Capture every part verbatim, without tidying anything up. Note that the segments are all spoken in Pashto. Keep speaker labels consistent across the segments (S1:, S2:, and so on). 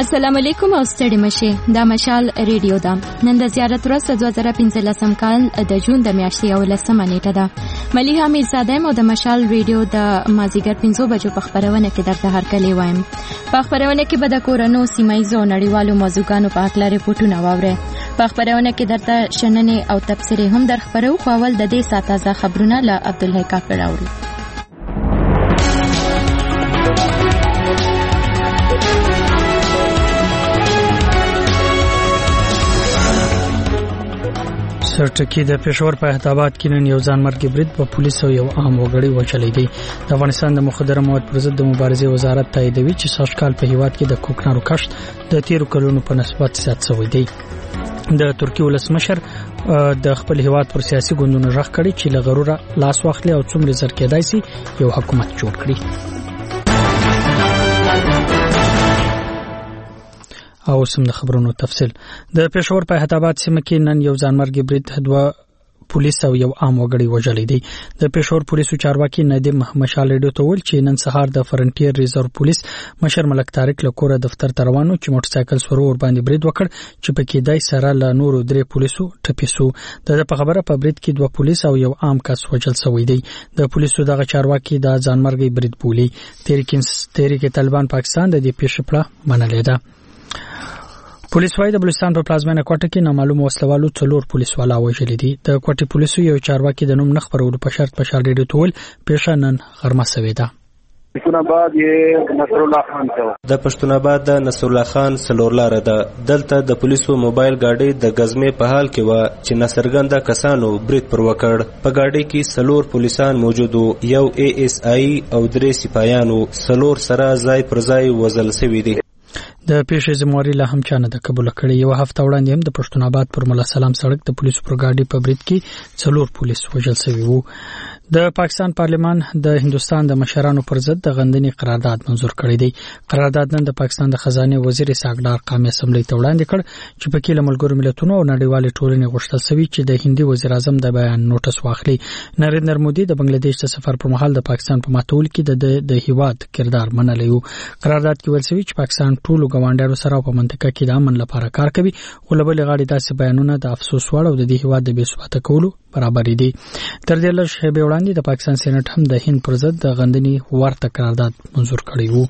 S1: السلام علیکم او ستړي مشه دا مشال ریډیو ده. نن د زیارت ورځ دوه زره پنځلسم کال د جون د میاشتې یولسمه نیټه ده. ملیحه میرزاده مو د مشال ریډیو د مازیګر پنځو بجو په خبرونه کې درته هرکلی وایم. په خبرونه کې به د کورونو سیمایزو نړیوالو موضوعاتو په اړه ریپورتونه واورئ. په خبرونه کې درته شننې او تبصرې هم در خبرو خو اول د دې ساعت تازه خبرونه له عبدالحی کاکړ اورو.
S2: سرټکی د پېښور په احتاباد کې نن یو ځانمرګي برید په پولیسو یو عام وګړي وچلې دی. د افغانستان د مخدره مواد پر ضد د مبارزې وزارت تاییدوي چې سږکال په هیواد کې د کوکنارو کښت د تیرو کلونو په نسبت زیات شوی دی. د ترکیې ولسمشر د خپل هیواد پر سیاسي ګوندونو غږ کړی چې له غروره لاس واخلي او څومره زر کېدای شي یو حکومت جوړ کړي. او سم د خبرونو تفصیل. د پېښور په احتاباد سیمه کې نن یو ځانمرګي برید دوه پولیس او یو عام وګړي وژلې دي. د پېښور پولیسو چارواکي ندیم مشال ریډیو ته ویل چې نن سهار د فرنټیر ریزرو پولیس مشر ملک طارق له کوره دفتر ته روانو چې موټر سایکل سره ور باندې برید وکړ چې په کې دای سره له نورو درې پولیسو ټپیسو. د په خبره په برید کې دوه پولیس او یو عام کس وژل شوی دی. د پولیسو دغه چارواکي د ځانمرګي برید بولی. تحریک طالبان پاکستان د دې پیښې په منلې ده. پولیس وايي د بلوچستان په پلازمینه کوټه کې نامعلوم وسلوالو څلور پولیس والا وژلي دي. د کوټې پولیسو یو چارواکي د نوم نه خبرولو په شرط په شال ریډیو ټول پیښه نن غرمه شوې ده.
S3: پښتون آباد یې نصر الله خان ته
S4: د پښتون آباد د نصر الله خان سلور لار ده. دلته د پولیسو موبایل ګاډي د غزمې په حال کې و چې نصرګنده کسانو برید پر وکړ. په ګاډي کې سلور پولیسان موجود وو، یو ای اس آی او درې سپایانو سلور سره ځای پر ځای وزل شوی دي.
S2: د پیښې ذمہواری لا هم چانه د قبول کړي. یو هفته وړاندې هم د پښتون آباد پر مولا سلام سړک د پولیسو پر ګاډي په برید کې څلور پولیس وژل شوي وو. د پاکستان پارلمان د هندستان د مشرانو پر ضد د غندنې قرارداد منزور کړی دی. قرارداد نن د پاکستان د خزانه وزیر ساګدار قومي اسمبلی ته وړاندې کړ چې په کې له ملګرو ملتونو او نړیوالې ټولنې غوښتل شوی چې د هندي وزیر اعظم د بیان نوټس واخلي. نریندر مودي د بنگلاديش د سفر پر مهال د پاکستان په ماتول کې د د هیواد کردار منلی وو. قرارداد کې ویل شوی چې پاکستان ټول ګاونډیانو سره په منطقه کې د امن لپاره کار کوي. خو له بلې غاړې داسې بیانونه د افسوس وړ او د دې هیواد د بې ثباته کولو برابر دي. تر دې لږ شیبې وړاندې د پاکستان سېنات هم د هند پر ضد د غندنې ورته قرارداد منزور کړی وو.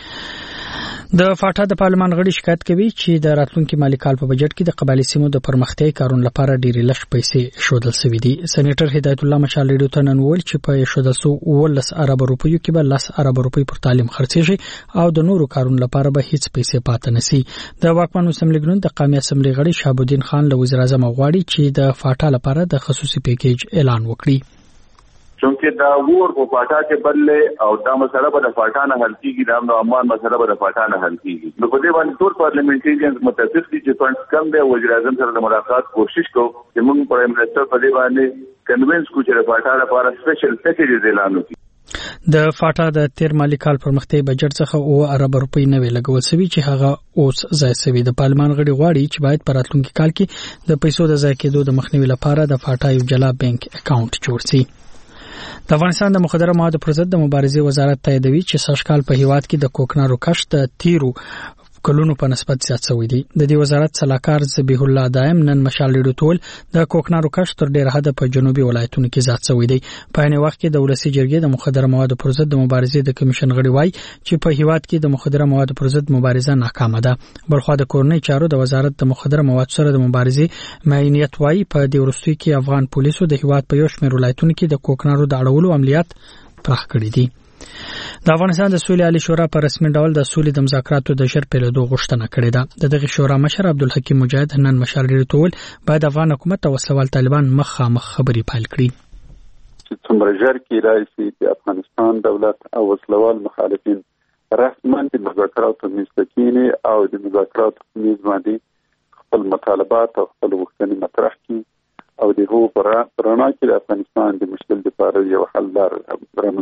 S2: د فاټا د پارلمان غړي شکایت کوي چې د راتلونکي مالي کال په بجټ کې د قبایلی سیمو د پرمختیا کارونو لپاره ډېرې لږ پیسې شودل شوې دي. سېنیټر هدایت الله مشال ریډیو ته نن ویل چې په شودل سو ولس ارب روپیو کې به لس ارب روپۍ پر تعلیم خرڅېږي او د نورو کارونو لپاره به هیڅ پیسې پاتې نشي. د واکمن اسمبلی ګوند د قومي اسمبلی غړي شهاب الدین خان له وزیر اعظم غواړي چې د فاټا لپاره د خصوصي پیکیج اعلان وکړي.
S3: چونکه دا ور په فاټا کې بدلې او دا مسله به د فاټا نه حل کیږي، دا نو امان مسله به د فاټا نه حل کیږي. نو په دې باندې ټول پارلیمنټریانز متفق دي چې فنډز کم دی. وزیر اعظم سره د ملاقات کوشش کوو چې موږ پرایم منسٹر په دې باندې کنوینس کو چې د فاټا لپاره سپیشل پیکیج اعلان وکړي.
S2: د فاټا د تیر مالی کال پرمختیا بجټ څخه او ارب روپۍ نوې لګول شوی چې هغه اوس ځای شوی. د پارلمان غړي غواړي چې باید په راتلونکي کال کې د پیسو د ضایع کېدو د مخنیوي لپاره د فاټا یو جلا بانک اکاونټ جوړ شي. د افغانستان د مخدره موادو پر ضد د مبارزې وزارت تاییدوي چې سږکال په هیواد کې د کوکنارو کښت د تیرو کلونو په نسبت زیات شوی دی. د دې وزارت صلاحکار ذبیح الله دائم نن مشال ریډیو ټول د کوکنارو کښت تر ډیره حد په جنوبي ولایتونو کې زیات شوی دی. په عین وخت کې د ولسی جرګې د مخدره موادو پر ضد د مبارزې د کمیشن غړي وایي چې په هیواد کې د مخدره موادو پر ضد مبارزه ناکامه ده. بلخو د کورنۍ چارو د وزارت د مخدره موادو سره د مبارزې معینیت وایي په دې وروستیو کې افغان پولیسو د هیواد په یو شمېر ولایتونو کې د کوکنارو د اړولو عملیات پراخ کړي دي. د افغانستان د سولې عالی شورا په رسمي ډول د سولې د مذاکراتو د ژر پیلېدو غوښتنه کړې ده. د دغه شورا مشر عبدالحکیم مجاهد نن مشال ریډیو ته ویل باید افغان حکومت او وسلوال طالبان مخامخ خبرې پیل کړي.
S5: څومره ژر کې راشي د افغانستان دولت او وسلوال مخالفین رسما د مذاکراتو میز ته کښیني او د مذاکراتو میز باندې خپل مطالبات او خپل غوښتنې مطرح کړي او د هغو په رڼا کې د افغانستان د مشکل لپاره یو حل لاره برابروي.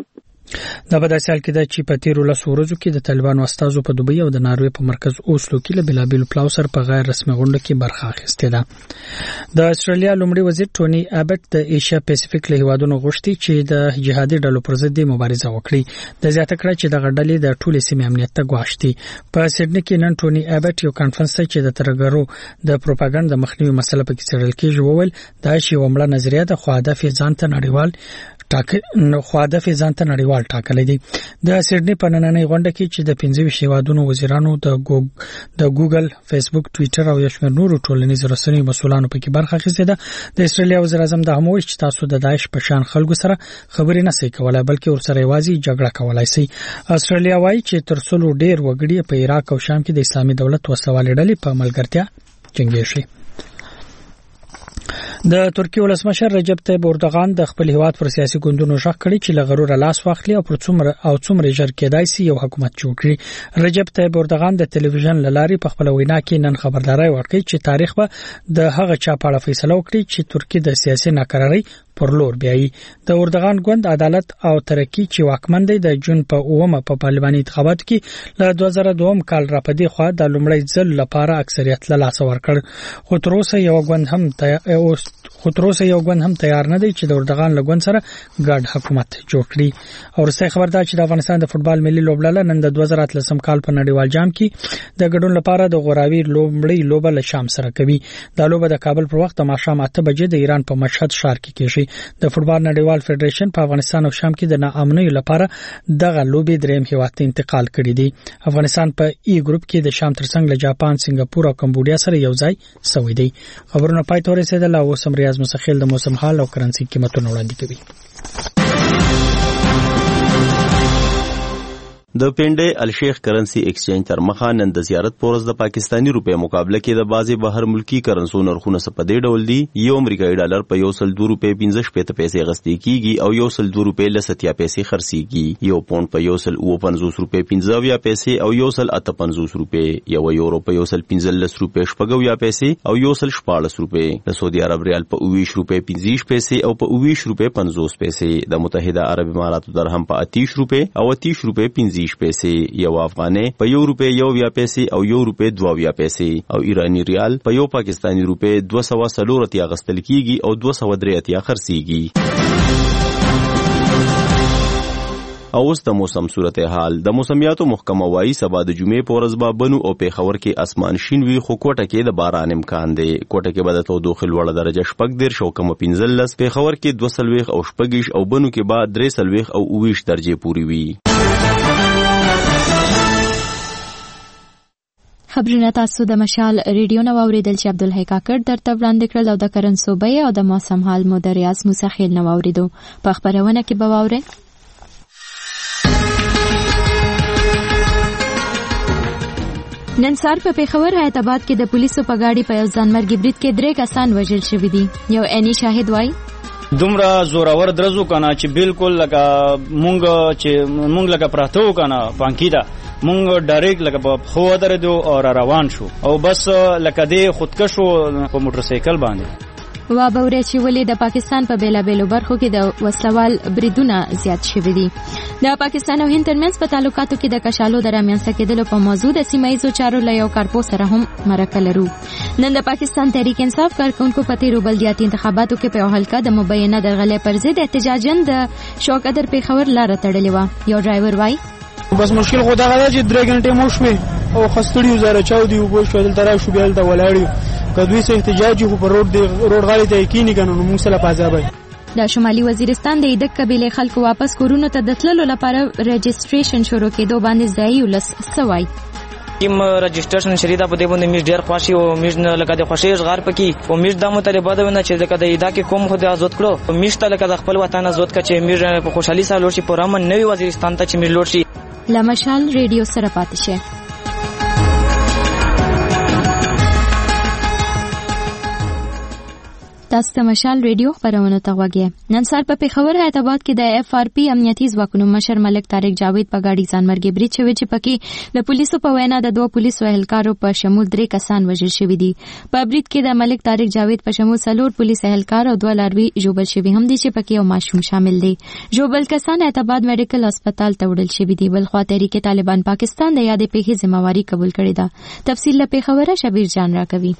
S2: دا په داسې حال کې ده چې په تیرو لسو ورځو کې د طالبانو استازو په دوبۍ او د ناروې په مرکز اوسلو کې له بېلابېلو پلاو سره په غیر رسمي غونډه کې برخه اخیستې ده. د استرالیا لومړي وزیر ټوني ابټ د ایشیا پیسفیک له هیوادونو غوښتي چې د جهادي ډلو پر ضد مبارزه وکړي. د زیاته کړه چې د غډلې د ټولې سیمې امنیت ته ګواښ دي. په سیډني کې نن ټوني ابټ یو کانفرنس ته چې د ترګرو د پروپاګاندا د مخنیوي مسله پکې څېړل کېږي وویل دا شی ومړه نظریه ده خو هدف یې ځان ته نړیوال ټاکل خو هدف یې ځان ته نړیوال ټاکلی دی. د سیډني په نننۍ غونډه کې چې د پنځه ویشت هیوادونو وزیرانو د ګوګ د ګوګل، فیسبوک، ټویټر او یو شمېر نورو ټولنیزو رسنیو مسؤلانو پکې برخه اخیستې ده. د استرالیا وزیر اعظم دا هم وایي چې تاسو د داعش په شان خلکو سره خبرې نه سئ کولای بلکې ورسره یوازې جګړه کولای سئ. استرالیا وایي چې تر څو ډېر وګړي په عراق او شام کې د اسلامي دولت وسوالې ډلې په ملګرتیا جنګېږي. د ترکیه ولسمشر رجب طیب اردوغان د خپل هیواد پر سیاسي ګوندونو ژغ کړی چې لغرور لاس واخلي او پر څومره او څومره ژر کېدای شي یو حکومت جوړ کړي. رجب طیب اردوغان د ټلویزیون لاري په خپل وینا کې نن خبرداري ورکړي چې تاریخ به د هغه چا په اړه فیصله وکړي چې ترکیه د سیاسي ناکرارۍ پر لور بیایي. د اردوغان ګوند عدالت او ترقی چې واکمن دی د جون په اومه په پارلماني انتخاباتو کې له دوه زره دوه کال را پدې خو د لومړی ځل لپاره اکثریت له لاس ورکړ. خو تر اوسه یو ګوند هم ته خو تر اوسه یو ګوند هم تیار نه دی چې د اردوغان له ګوند سره ګډ حکومت جوړ کړي. او وروستۍ خبر دا چې د افغانستان د فوتبال ملي لوبډله نن د دوه زره اتلسم کال په نړیوال جام کې د ګډون لپاره د غوراوي لومړی لوبه له شام سره کوي. دا لوبه د کابل پر وخت د ماښام اته بجې د ایران په مشهد ښار کې کیږي. د فوتبال نړیوال فدریشن په افغانستان او شام کې د ناامنۍ لپاره دغه لوبې دریم هیواد ته انتقال کړي دي. افغانستان په ای ګروپ کې د شام ترڅنګ له جاپان، سنگاپور او کمبودیا سره یو ځای شوی دی. خبرونه پای ته ورسېدل او اوس هم ریاض مسخیل د موسم حال او کرنسي قیمتونه وړاندې کوي.
S6: د پنډې الشیخ کرنسی ایکسچینج تر مخه نن د زیارت پورز د پاکستانی روپے مقابله کې د بازي بهر ملکی کرنسو نرخونه په دې ډول دي. یو امریکایي ډالر په یو سل دوه روپے پنځه شپږ پیسې غستې کیږي او یو سل دوه روپے لساتیا پیسې خرڅيږي. یو پاوند په یو سل اوه پنځوس روپے پنځه ویا پیسې او یو سل اته پنځوس روپے. یو یورو په یو سل پنځه لس روپے شپږ ویا پیسې او یو سل شپاړس روپے. د سعودي عرب ریال په اوویش روپے پنځه پیسې او په اوویش روپے پنځوس پیسې. د متحده عرب اماراتو درهم په اتیش روپے او اتیش روپے پنځه پیسې. یو افغاني په یو روپے یو ویا پیسې او یو روپے دوه ویا پیسې. او ایرانی ریال په یو پاکستانی روپے دوه سوه څلور اتیا غستل کیږي او دوه سوه درې اتیا خرڅيږي. او اوس د موسم صورتحال. د موسمیاتو محکمه وايي سبا د جمعې په ورځ به بنو او پیښور کې اسمان شین وي خو کوټه کې د باران امکان دی. کوټه کې به د تودوخې لوړه درجه شپږ دېرش او کمه پنځلس، پیښور کې دوه څلوېښت او شپږ او بنو کې به درې څلوېښت او اووه ویشت درجې پورې وي.
S1: خبرونه تاسو د مشال ریډیو نو اوریدل چې عبدالحی کاکړ درته وړاندې کړل او د کرنسو بیه او د موسم حال مو د ریاض مسخیل نو اوریدو. په خبرونه کې به واورئ نن سهار په پیښور حیات آباد کې د پولیسو په گاډي په یو ځانمرګي برید کې درې کسان وژل شوي دي. یو عیني شاهد وایي
S7: دومره زورور درزو کنه چې بالکل لکه مونږ چې مونږ لکه پراته وکنه پانکی دا مونږ ډایرکټ لکه په خو درېدو او روان شو او بس لکه دې خودکشو په موټر سایکل باندې.
S1: وا بورې چې ولې د پاکستان په بیلابېلو برخو کې د وسلوال بریدونه زیات شوي دي. د پاکستان او هند ترمنځ په تعلقاتو کې د کشالو د رامنځته کېدلو په موضوع د سیمه ییزو چارو له یو کارپو سره هم مرکه لرو. نن د پاکستان تحریک انصاف کارکونکو په تیرو بلدیاتي انتخاباتو کې په یو حلقه د مبینه درغلۍ پر ضد احتجاجاً د شوکدر پیښور لاره تړلې وه. یو ډرایور وایي
S8: بس مشکل خو دا غواړي چې درې غنټې مو شوې او خستړي وزاره چاو دی وګور شو دلته را شو بیا دلته ولاړی کدوې سه احتجاج خو پر روډ دی روډ غاړي ته کینی کنه موږ سره پازابای.
S1: د شمالي وزیرستان د ایدک قبیله خلکو واپس کورونو ته د تللو لپاره رجسټریشن شروع کېدو باندې ځای ولس سوای.
S9: کیم رجسټریشن شریدا په دې باندې میږ ډیر خوشي او میږ لکه د خوشي ژغار پکې او میږ د مطالبه ده چې لکه د ایدا کې کوم خو د آزاد کړو میږ ته لکه د خپل وطن آزاد کړي چې میږ په خوشحالي سره لور شي په رامن نوي وزیرستان ته چې میږ لور شي.
S1: لمشال ریډیو سره پاتې شه. تاسو ته مشال ریډیو خبرونه ته وګورئ. نن سهار په پیښور حیات آباد کې د اف آر پی امنیتي ځواکونو مشر ملک طارق جاوید په ګاډي ځانمرګي برید شوی چې پکې د پولیسو په وینا د دوه پولیسو اهلکارو په شمول درې کسان وژل شوي دي. په برید کې د ملک طارق جاوید په شمول څلور پولیس اهلکار او دوه لاروي ژوبل شوي هم دي چې پکې یو ماشوم شامل دی. ژوبل کسان حیات آباد میډیکل هسپتال ته وړل شوي دي. بل خوا تحریک طالبان پاکستان د یادې پیښې ذمہواری قبول کړې ده. تفصیل له پیښوره شبیر جان راکوي.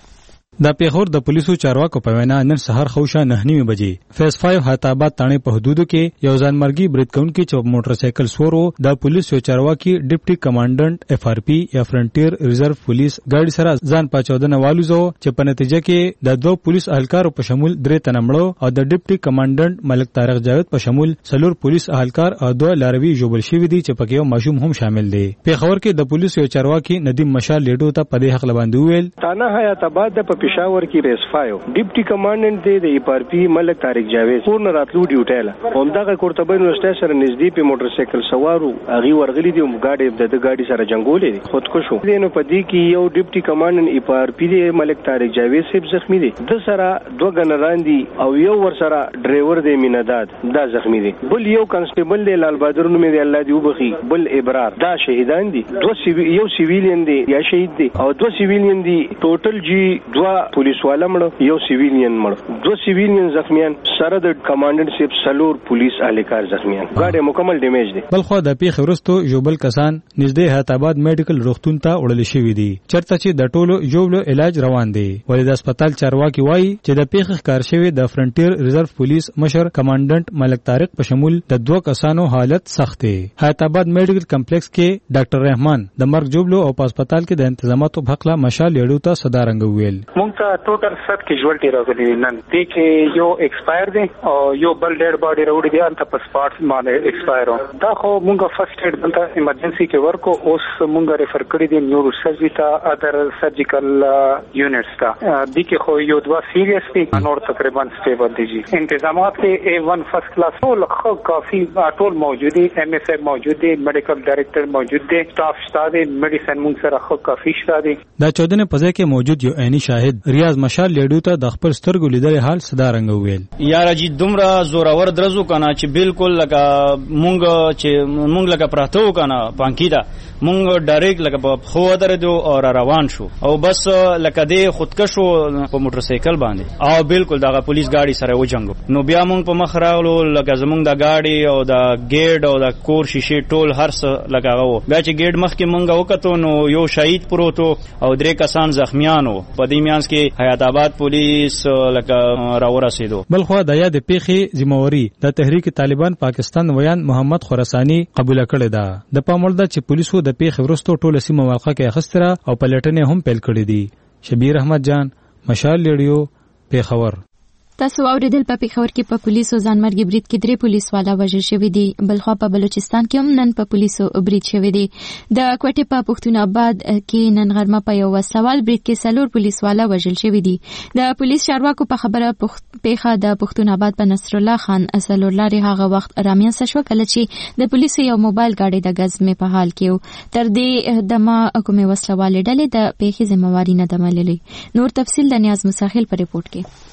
S10: د پیښور د پولیسو چارواکو په وینا نن سهار خوښه نه نیمه بجې فیس پنځه حیات آباد تانې په حدودو کې یو ځانمرګي برید کوونکي چې موټر سایکل سورو د پولیسو چارواکي ډیپټي کمانډنټ اف آر پی یا فرنټیر ریزرو پولیس ګاډي سره ځان پچودنه والوزو چې په نتیجه کې د دوه پولیس اهلکارو په شمول درې تنه مړو او د ډیپټي کمانډنټ ملک طارق جاوید په شمول څلور پولیس اهلکار او دوه لاروي ژوبل شوي دي چې پکې یو ماشوم هم شامل دی. پیښور کې د پولیسو چارواکي ندیم مشال لیډو ته په دې حق لباندې ویل
S11: تانه حیات آباد په پېښور کې ریس فایو ډیپټي کمانډنټ دی د ای پی آر پی ملک طارق جاوید کور نه راتلو ډیوټي له همدغه کورتبه یونیورسيټي سره نږدې په موټر سایکل سوارو هغه ورغلي دي ګاډي د ګاډي سره جنگولې دي خودکشو دي. نو په دې کې یو ډیپټي کمانډنټ ای پی آر پی دی ملک طارق جاوید صاحب زخمی دي. د سره دوه ګنران دي او یو ور سره ډرایور دی میناداد دا زخمی دي. بل یو کانسټیبل دی لال بهادر نوم دی الله دی وبخي بل ابرار دا شهیدان دي. دوه سیوی یو سیویلین دی یا شهید دی او دوه سیویلین دي. ټوټل جی دوه پولیس والا مړ یو سیویلین مړ دوه سیویلین زخمیان سره د کمانډنټ صاحب سلور پولیس اهلکار زخمیان ګاډي مکمل ډیمیج دي.
S10: بل خو د پیښې وروسته ژوبل کسان نږدې حیات آباد میډیکل روغتون ته وړل شوي دي چرته چې د ټولو ژوبلو علاج روان دی. ولې د هسپتال چارواکي وایي چې د پیښې ښکار شوی د فرنټیر ریزرو پولیس مشر کمانډنټ ملک طارق په شمول د دوه کسانو حالت سخت دی. حیات آباد میډیکل کمپلیکس کې ډاکټر رحمان د مرګ ژوبلو او په هسپتال کې د انتظاماتو په حق لا مشال لیډو ته صدارنګ ویل
S12: مونږ ته ټوټل سات کیژوالټي راغلي نن دي کې یو ایکسپایر دی او یو بل ډېر باډي راوړي دي انت په سپارټس باندې ایکسپایر دا خو مونږه فرست ایډ دلته ایمرجنسي کې ورکو اوس مونږه ریفر کړی دي نیورو سرجری ته ادر سرجیکل یونټس ته دي کې خو یو دوا سیریس دي نور تقریبا سټیبل دي. انتظامات کې اے ون فرست کلاس ټول خو کافي ټول موجود دي. ایم ایس ای موجود دي میډیکل ډایریکټر موجود دي سټاف شته دي میډیسن مونږ سره خو کافي شته دي.
S10: دا چودنه په ځای کې موجود یو عیني شاهد ریاض مشال لیډو ته د خپل سترګو لیدل حال صدارنګ ویل
S7: یاره جی دومره زورور درزو کنه چې بالکل لکه مونږ چې مونږ لکه پراته وکنه پانکیدا مونږ ډایرکټ لکه په خو درېدو او روان شو او بس لکه دې خودکشو په موټر سایکل باندې او بالکل دغه پولیس ګاډي سره وجنګو. نو بیا مونږ په مخ راغلو لکه زمونږ د ګاډي او د ګیټ او د کور شیشه ټول هر څه لګاو. بیا چې ګیټ مخ کې مونږ وکړو نو یو شهید پروتو او درې کسان زخمیانو په دې میانس کې حیات آباد پولیس لکه راورسېدو.
S10: بل خو د یاد پیښې ذمہواری د تحریک طالبان پاکستان ویان محمد خراسانی قبول کړی دا. د پاموړ د چې پولیسو د پیښې وروسته ټول سیمه موقع کې اخستره او پلټنې هم پیل کړې دي. شبیر احمد جان مشال لیډیو پیښور.
S1: تاسو اوریدل په پیښور کې په پولیسو ځانمرګي برید کې درې پولیس والا وژل شوي دي. بلخوا په بلوچستان کې هم نن په پولیسو برید شوی دی. د کوټې په پښتون آباد کې نن غرمه په یو وسلوال برید کې څلور پولیس والا وژل شوي دي. د پولیس چارواکو په خبره پیښه د پښتون آباد په نصر الله خان څلور لارې هغه وخت رامنځته شوه کله چې د پولیسو یو موبایل ګاډي د ګزمې په حال کې و. تر دې دمه کومې وسلوالې ډلې د پیښې ذمہواری نه ده منلې. نور تفصیل د نیاز مساخیل په ریپورت کې.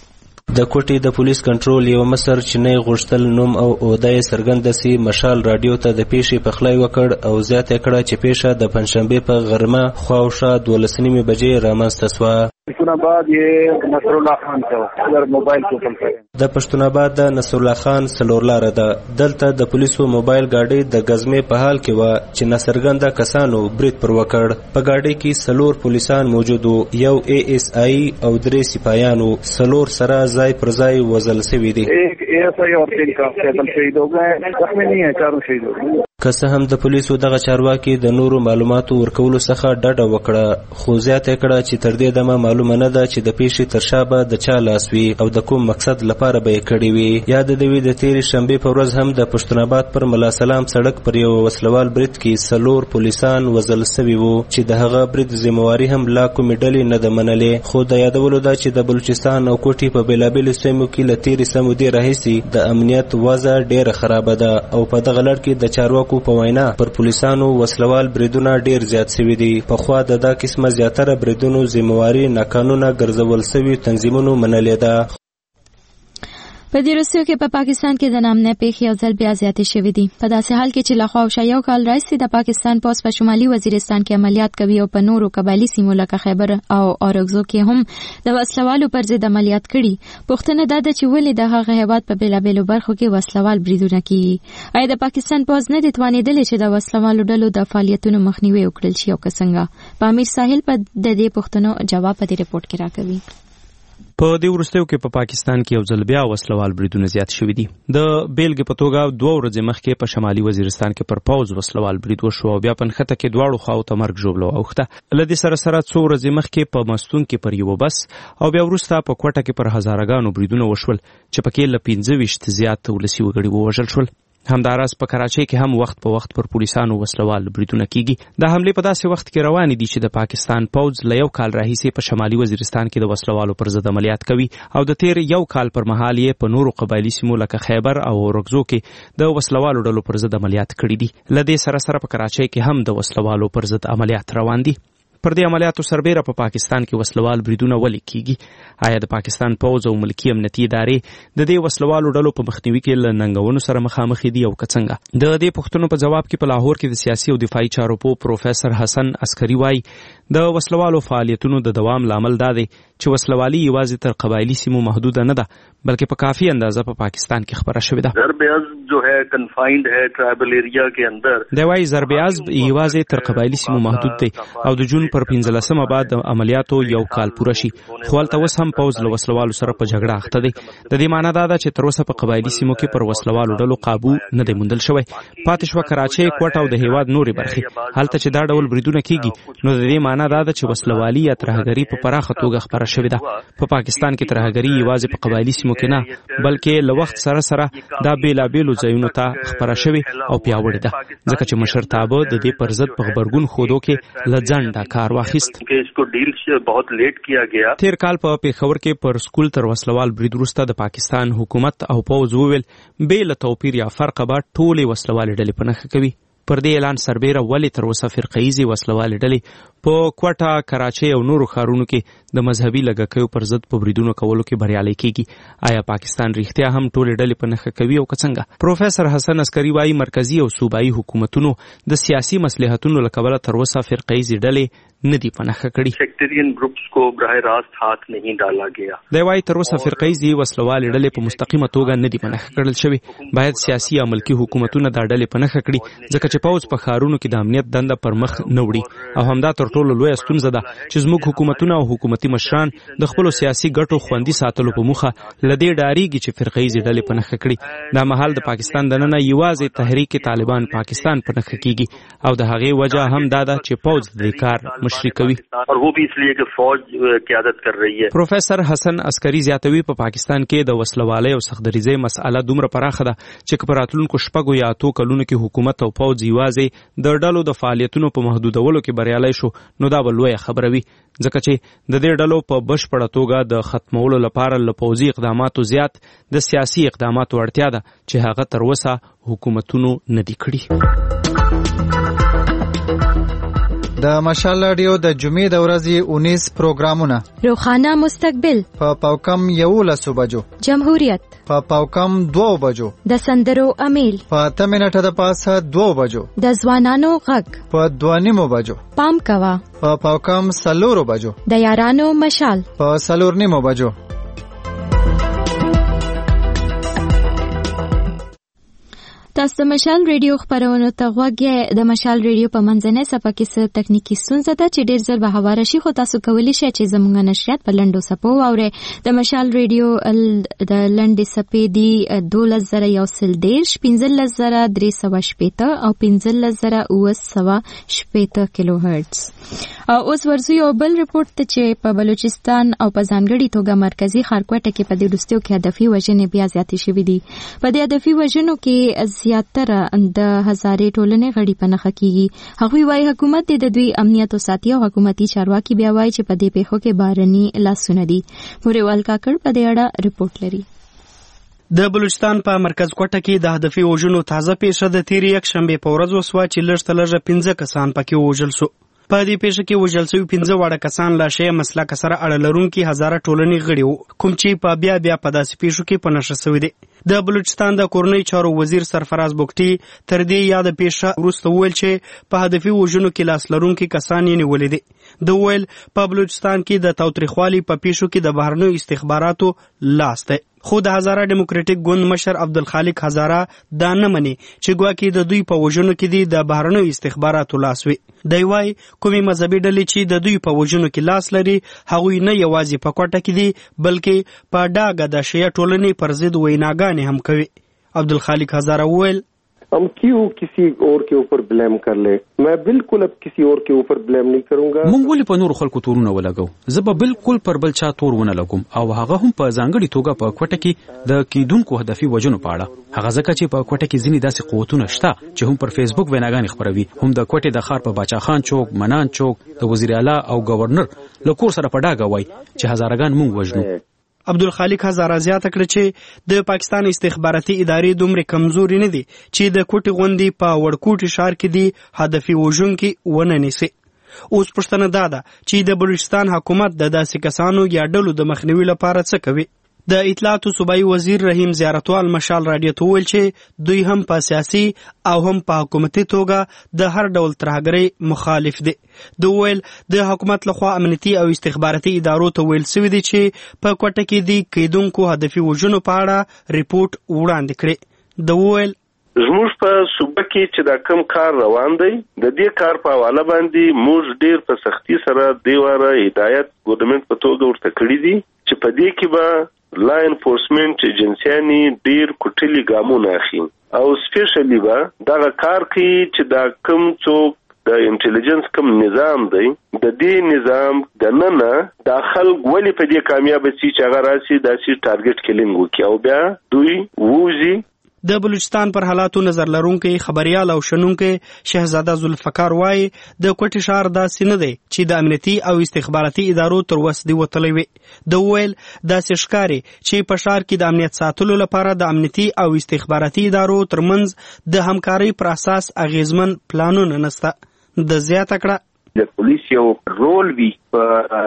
S4: د کوټې د پولیس کنټرول یو مصر چې نه غوښتل نوم او عہده څرګنده سي مشال رادیو ته د پیښې پخلی وکړ او زیاته کړه چې پیښه د پنځشنبه په غرمه خواوشا دولس نیمې بجې رامنځته شوه.
S13: پښتون آباد یې نصر الله خان ته در موبایل کوپل کړ
S4: د پښتون آباد د نصر الله خان سلورلار ده. دلته د پولیسو موبایل ګاډي د غزمې په حال کې و چې نصرګنده کسانو برید پر وکړ. په ګاډي کې سلور پولیسان موجود وو یو ای ایس آی او درې سپایانو سلور سره ځای پر ځای وزل شوي دي.
S13: ایک ای ایس آی اور تین کانسټیبل شهید हो गए زخمی नहीं है चारों शहीद हो गए.
S4: که څه هم د پولیسو دغه چارواکي د نورو معلوماتو ورکولو څخه ډډه وکړه خو زیاته کړه چې تر دې دمه معلومه نه ده چې د پیښې تر شا به د چا لاس وي او د کوم مقصد لپاره به یې کړې وي. یاد د وی د تیرې شنبې په ورځ هم د پښتون آباد پر ملا سلام سړک پر یو وسلوال برید کې څلور پولیسان وژل شوي وو چې د هغه برید ذمہواری هم لا کومې ډلې نه ده منلې. خو د یادولو ده چې د بلوچستان او کوټې په بېلابېلو سیمو کې له تیرې سمودې راهیسې د امنیت وضع ډېره خرابه ده او په دغه لړ کې د چارواکو چارواکو په وینا پر پولیسانو وسلوال بریدونه ډیر زیات شوي دي. پخوا د دا قسمه زیاتره بریدونو ذمہواري ناقانونه ګرځول شوي تنظیمونو منلې ده.
S1: په دې وروستیو کې په پاکستان کې د نامنه پیښې یو ځل بیا زیاتې شوې دي. په داسې حال کې چې له خواوشا یو کال راځي د پاکستان پوځ په شمالي وزیرستان کې عملیات کوي او په نورو قبایلي سیمو لکه خیبر او اورګزو کې هم د وسلوالو پر ضد عملیات کړي. پوښتنه دا ده چې ولې د هغه هیواد په بېلابېلو برخو کې وسلوال بریدونه کیږي. آیا د پاکستان پوځ نه دي توانېدلی چې د وسلوالو ډلو د فعالیتونو مخنیوي وکړل شي او که څنګه؟ په امیر ساحل په د دې پوښتنو جواب په دې رپورټ کې راکوي.
S14: په دې وروستیو کې په پاکستان کې یو ځل بیا وسلوال بریدونه زیات شوي دي. د بیلګې په توګه دوه ورځې مخکې په شمالي وزیرستان کې پر پوځ وسلوال برید وشو او بیا په نښته کې دواړو خواو ته مرګ ژوبله واوښته. له دې سره سره څو ورځې مخکې په مستون کې پر یوه بس او بیا وروسته په کوټه کې پر هزارهګانو بریدونه وشول چې پکې له پنځه ویشت زیات ولسي وګړي ووژل شول. همداراز په کراچۍ کې هم وخت په وخت پر پولیسانو وسلوال بریدونه کیږي. دا حملې په داسې وخت کې روانې دي چې د پاکستان پوځ له یو کال راهیسې په شمالي وزیرستان کې د وسلوالو پر ضد عملیات کوي او د تیر یو کال پر مهال یې په نورو قبایلي سیمو لکه خیبر او اورګزو کې د وسلوالو ډلو پر ضد عملیات کړي دي. له دې سره سره په کراچۍ کې هم د وسلوالو پر ضد عملیات روان دي. پر دې عملیاتو سربیره په پاکستان کې وسلوال بریدونه ولې کیږي؟ آیا د پاکستان پوځ او ملکي امنیتي ادارې د دې وسلوالو ډلو په مخنیوي کې له ننګونو سره مخامخ دي او که څنګه؟ د دې پوښتنو په جواب کې په لاهور کې د سیاسي او دفاعي چارو پوه پروفیسر حسن عسکري وایي د وسلوالو فعالیتونو د دوام لامل دا دی چې وسلوالي یوازې تر قبایلي سیمو محدوده نه ده بلکې په کافي اندازه په پاکستان کې خبره شوې ده.
S15: ضرب عزب جو ہے کنفائنڈ ہے ټرایبل ایریا کې اندر.
S14: دی وايي ضرب عزب یوازې تر قبایلي سیمو محدود دی او د جون پر پنځلسمه بعد د عملیاتو یو کال پوره شي خو هلته اوس هم پوځ له وسلوالو سره په جګړه اخته دی. د دې معنی دا ده چې تر اوسه په قبایلي سیمو کې پر وسلوالو ډلو قابو نه دی موندل شوی. پاتې شوه کراچۍ، کوټه او د هیواد نورې برخې. هلته چې دا ډول بریدونه کیږي نو د دې معنی دا ده چې وسلوالي یا ترهګري په پراخه توګه خپره شوې ده. په پاکستان کې ترهګري یوازې په قبایلي سیمو کې نه بلکې له وخت سره سره دا بیلابیلو ځایونو ته خپره شوې او پیاوړې ده ځکه چې مشرتابه د دې پر ضد په غبرګون ښودو کې له ځنډه کار واخیست. تیر کال په پېښور کې پر سکول تر وسلوال برید وروسته د پاکستان حکومت او پوځ وویل بې له توپیر یا فرقه به ټولې وسلوالې ډلې په نښه کوي. پر دې اعلان سربیره ولې تر اوسه فرقهیزې وسلوالې ډلې په کوټه، کراچۍ او نورو ښارونو کې د مذهبي لږکیو پر ضد په بریدونو کولو کې بریالی کیږي؟ آیا پاکستان رښتیا هم ټولې ډلې په نښه کوي او که څنګه؟ پروفیسر حسن عسکري وایي مرکزي او صوبایي حکومتونو د سیاسي مصلحتونو له کبله تر اوسه فرقهیزې ډلې نه دي په نښه کړي.
S15: سیکټریان ګروپس کو براه راست هاتھ نہیں ډالا گیا.
S14: دی وايي تر اوسه فرقهیزې وسلوالې ډلې په مستقیمه توګه نه دي په نښه کړل شوې. باید سیاسي او ملکي حکومتونه دا ډلې په نښه کړي ځکه چې پوځ په ښارونو کې د امنیت دنده پر مخ نه وړي او همدا تر ټولو لویه ستونزه ده چې زموږ حکومتونه او حکومتي مشران د خپلو سیاسي ګټو خوندي ساتلو په موخه له دې ډارېږي چې فرقهیزې ډلې په نښه کړي. دا مهال د پاکستان دننه یوازې تحریک طالبان پاکستان په نښه کیږي او د هغې وجه هم دا ده چې پوځ د دې کار مشري کوي.
S15: اور وہ بھی اس لیے کہ فوج قیادت کر رہی ہے.
S14: پروفیسر حسن عسکري زیاتوي په پاکستان کې د وسلوالۍ او سختدریزۍ مسأله دومره پراخه ده چې که په راتلونکو شپږو یا اتو کلونو کې حکومت او پوځ یوازې د ډلو د فعالیتونو په محدودولو کې بریالی شو نو دا به لویه خبره وي ځکه چې د دې ډلو په بشپړه توګه د ختمولو لپاره له پوځي اقداماتو زیات د سیاسي اقداماتو اړتیا ده چې هغه تر اوسه حکومتونو نه دي کړي.
S16: د مشال رادیو د جمعې د ورځې اونیس پروګرامونه:
S1: روخانه مستقبل
S16: په پاوکم یولسو بجو،
S1: جمهوریت
S16: په پاوکم دوو بجو،
S1: د سندرو امیل
S16: په اته منټه د پاسه دوو بجو،
S1: د ځوانانو غږ
S16: په دوه نیمو بجو،
S1: پام کوه
S16: په پاوکم څلورو بجو،
S1: د یارانو مشال
S16: په څلور نیمو بجو.
S1: تاسو د مشال ریډیو خبرونو ته غوږ یې. د مشال ریډیو په منځنۍ صفحه کې څه تکنیکی ستونزه ده چې ډېر ژر به هواره شي خو تاسو کولی شئ چې زموږ نشریات په لنډو څپو واورئ. د مشال ریډیو د لنډې څپې دي دولس زره یو سل دېرش، پنځلس زره درې سوه شپېته او پنځلس زره اوه سوه شپېته کیلو هرتز. او اوس ورځو یو بل رپورټ ته چې په بلوچستان او په ځانګړي توګه مرکزي ښارکوټه کې په دې وروستیو کې هدفي وژنې بیا زیاتې شوي دي. په دې هدفي وژنو کې زیاتره د هزارې ټولنې غړي په نښه کیږي. هغوی وایي حکومت د دوی امنیت ساتي او حکومتي چارواکي بیا وایي چې په دې پیښو کې بهرني لاسونه دي. موريوال کاکړ په دې اړه رپورټ لري.
S17: د بلوچستان په مرکز کوټه کې د هدفي وژنو تازه پیښه د تیرې یک شنبې په ورځ وسوه چې لږ تر لږه پنځه کسان پکې ووژل سو. په دې پیښه کې وژل شوي پنځه واړه کسان لا شیعه مسلک سره اړه لرونکي هزاره ټولنې غړي وو، کوم چې په بیا بیا په داسې پیښو کې په نښه سوي دي. د بلوچستان د کورنۍ چارو وزیر سرفراز بوکټي تر دې یاده پیښه وروسته وویل چې په هدفي وژنو کې لاس لرونکي کسان یې نیولي دي. د ویل په بلوچستان کې د تاوتریخوالي په پیښو کې د بهرنیو استخباراتو لاس دی. خو د هزاره ډیموکراټیک ګوند مشر عبدالخالق هزاره دا نه مني چې ګواکې د دوی په وژنو کې دي د بهرنیو استخباراتو لاس وي. دی وایي کومې مذهبي ډلې چې د دوی په وژنو کې لاس لري هغوی نه یوازې په کوټه کې دي بلکې په ډاګه د شیعه ټولنې پر ضد ویناګانې هم کوي. عبدالخالق هزاره وویل
S11: हम क्यों किसी और के ऊपर ब्लेम कर ले, मैं बिल्कुल अब किसी और के ऊपर ब्लेम नहीं करूंगा.
S18: مونږ ولې په نور خلکو تورونه ولګو؟ زه به بالکل پر بل چا تور ونه لګوم او هغه هم په ځانګړي توګه په کوټه کې د کیدونکو هدفي وژنو په اړه. هغه ځکه چې په کوټه کې ځینې داسې قوتونه شته چې هم پر فیسبوک ویناګانې خپروي، هم د کوټې د ښار په باچا خان چوک، منان چوک د وزیر اعلی او گورنر له کور سره په ډاګه وایي چې هزارهګان مونږ وژنو.
S17: عبدالخالق هزاره زیاته کړه چې د پاکستان استخباراتي ادارې دومره کمزوري نه دي چې د کوټې غوندې په وړکوټي ښار کې دي هدفي وژونکي ونه نیسي. اوس پوښتنه دا ده چې د بلوچستان حکومت د داسې کسانو یا ډلو د مخنیوي لپاره څه کوي. د اطلاعاتو صوبایي وزیر رحیم زیارتوال مشال راډیو ته وویل چې دوی هم په سیاسي او هم په حکومتي توګه د هر ډول ترهګرۍ مخالف دي. د ویل د حکومت لخوا امنیتي او استخباراتي ادارو ته ویل سوي دي چې په کوټه کې دي کیدونکو هدفي وژنو په اړه ریپورت وړاندې کړي. د ویل
S19: زموږ په صوبه کې چې دا کم کار روان دی د دې کار په حواله باندې موږ ډیر په سختي سره دی واره هدایت ګورنمنت په توګه ورته کړی دي چې په دې کې به لا انفورسمنت ایجنسیانې ډیر کوټلي ګامونه اخلي او سپیشلی به دغه کار کوي چې دا کم څوک د انټيليجنس کم نظام دی د دې نظام د ننه د خلک ولې په دې کامیاب شي چې هغه راسي داسې ټارګټ کلینګ وکړي او بیا دوی ووزي.
S17: د بلوچستان پر حالاتو نظر لرونکي خبريال او شنونکي شهزاده ذوالفقار وایي د کوټې ښار داسې نه دی چې د امنیتي او استخباراتي ادارو تر وس دی وتلی وي. د ویل داسې ښکاري چې په ښار کې د امنیت ساتلو لپاره د امنیتي او استخباراتي ادارو ترمنځ د همکارۍ پر اساس اغیزمن پلانونه نشته. د زیاته کړه
S13: د پولیس یو رول وی په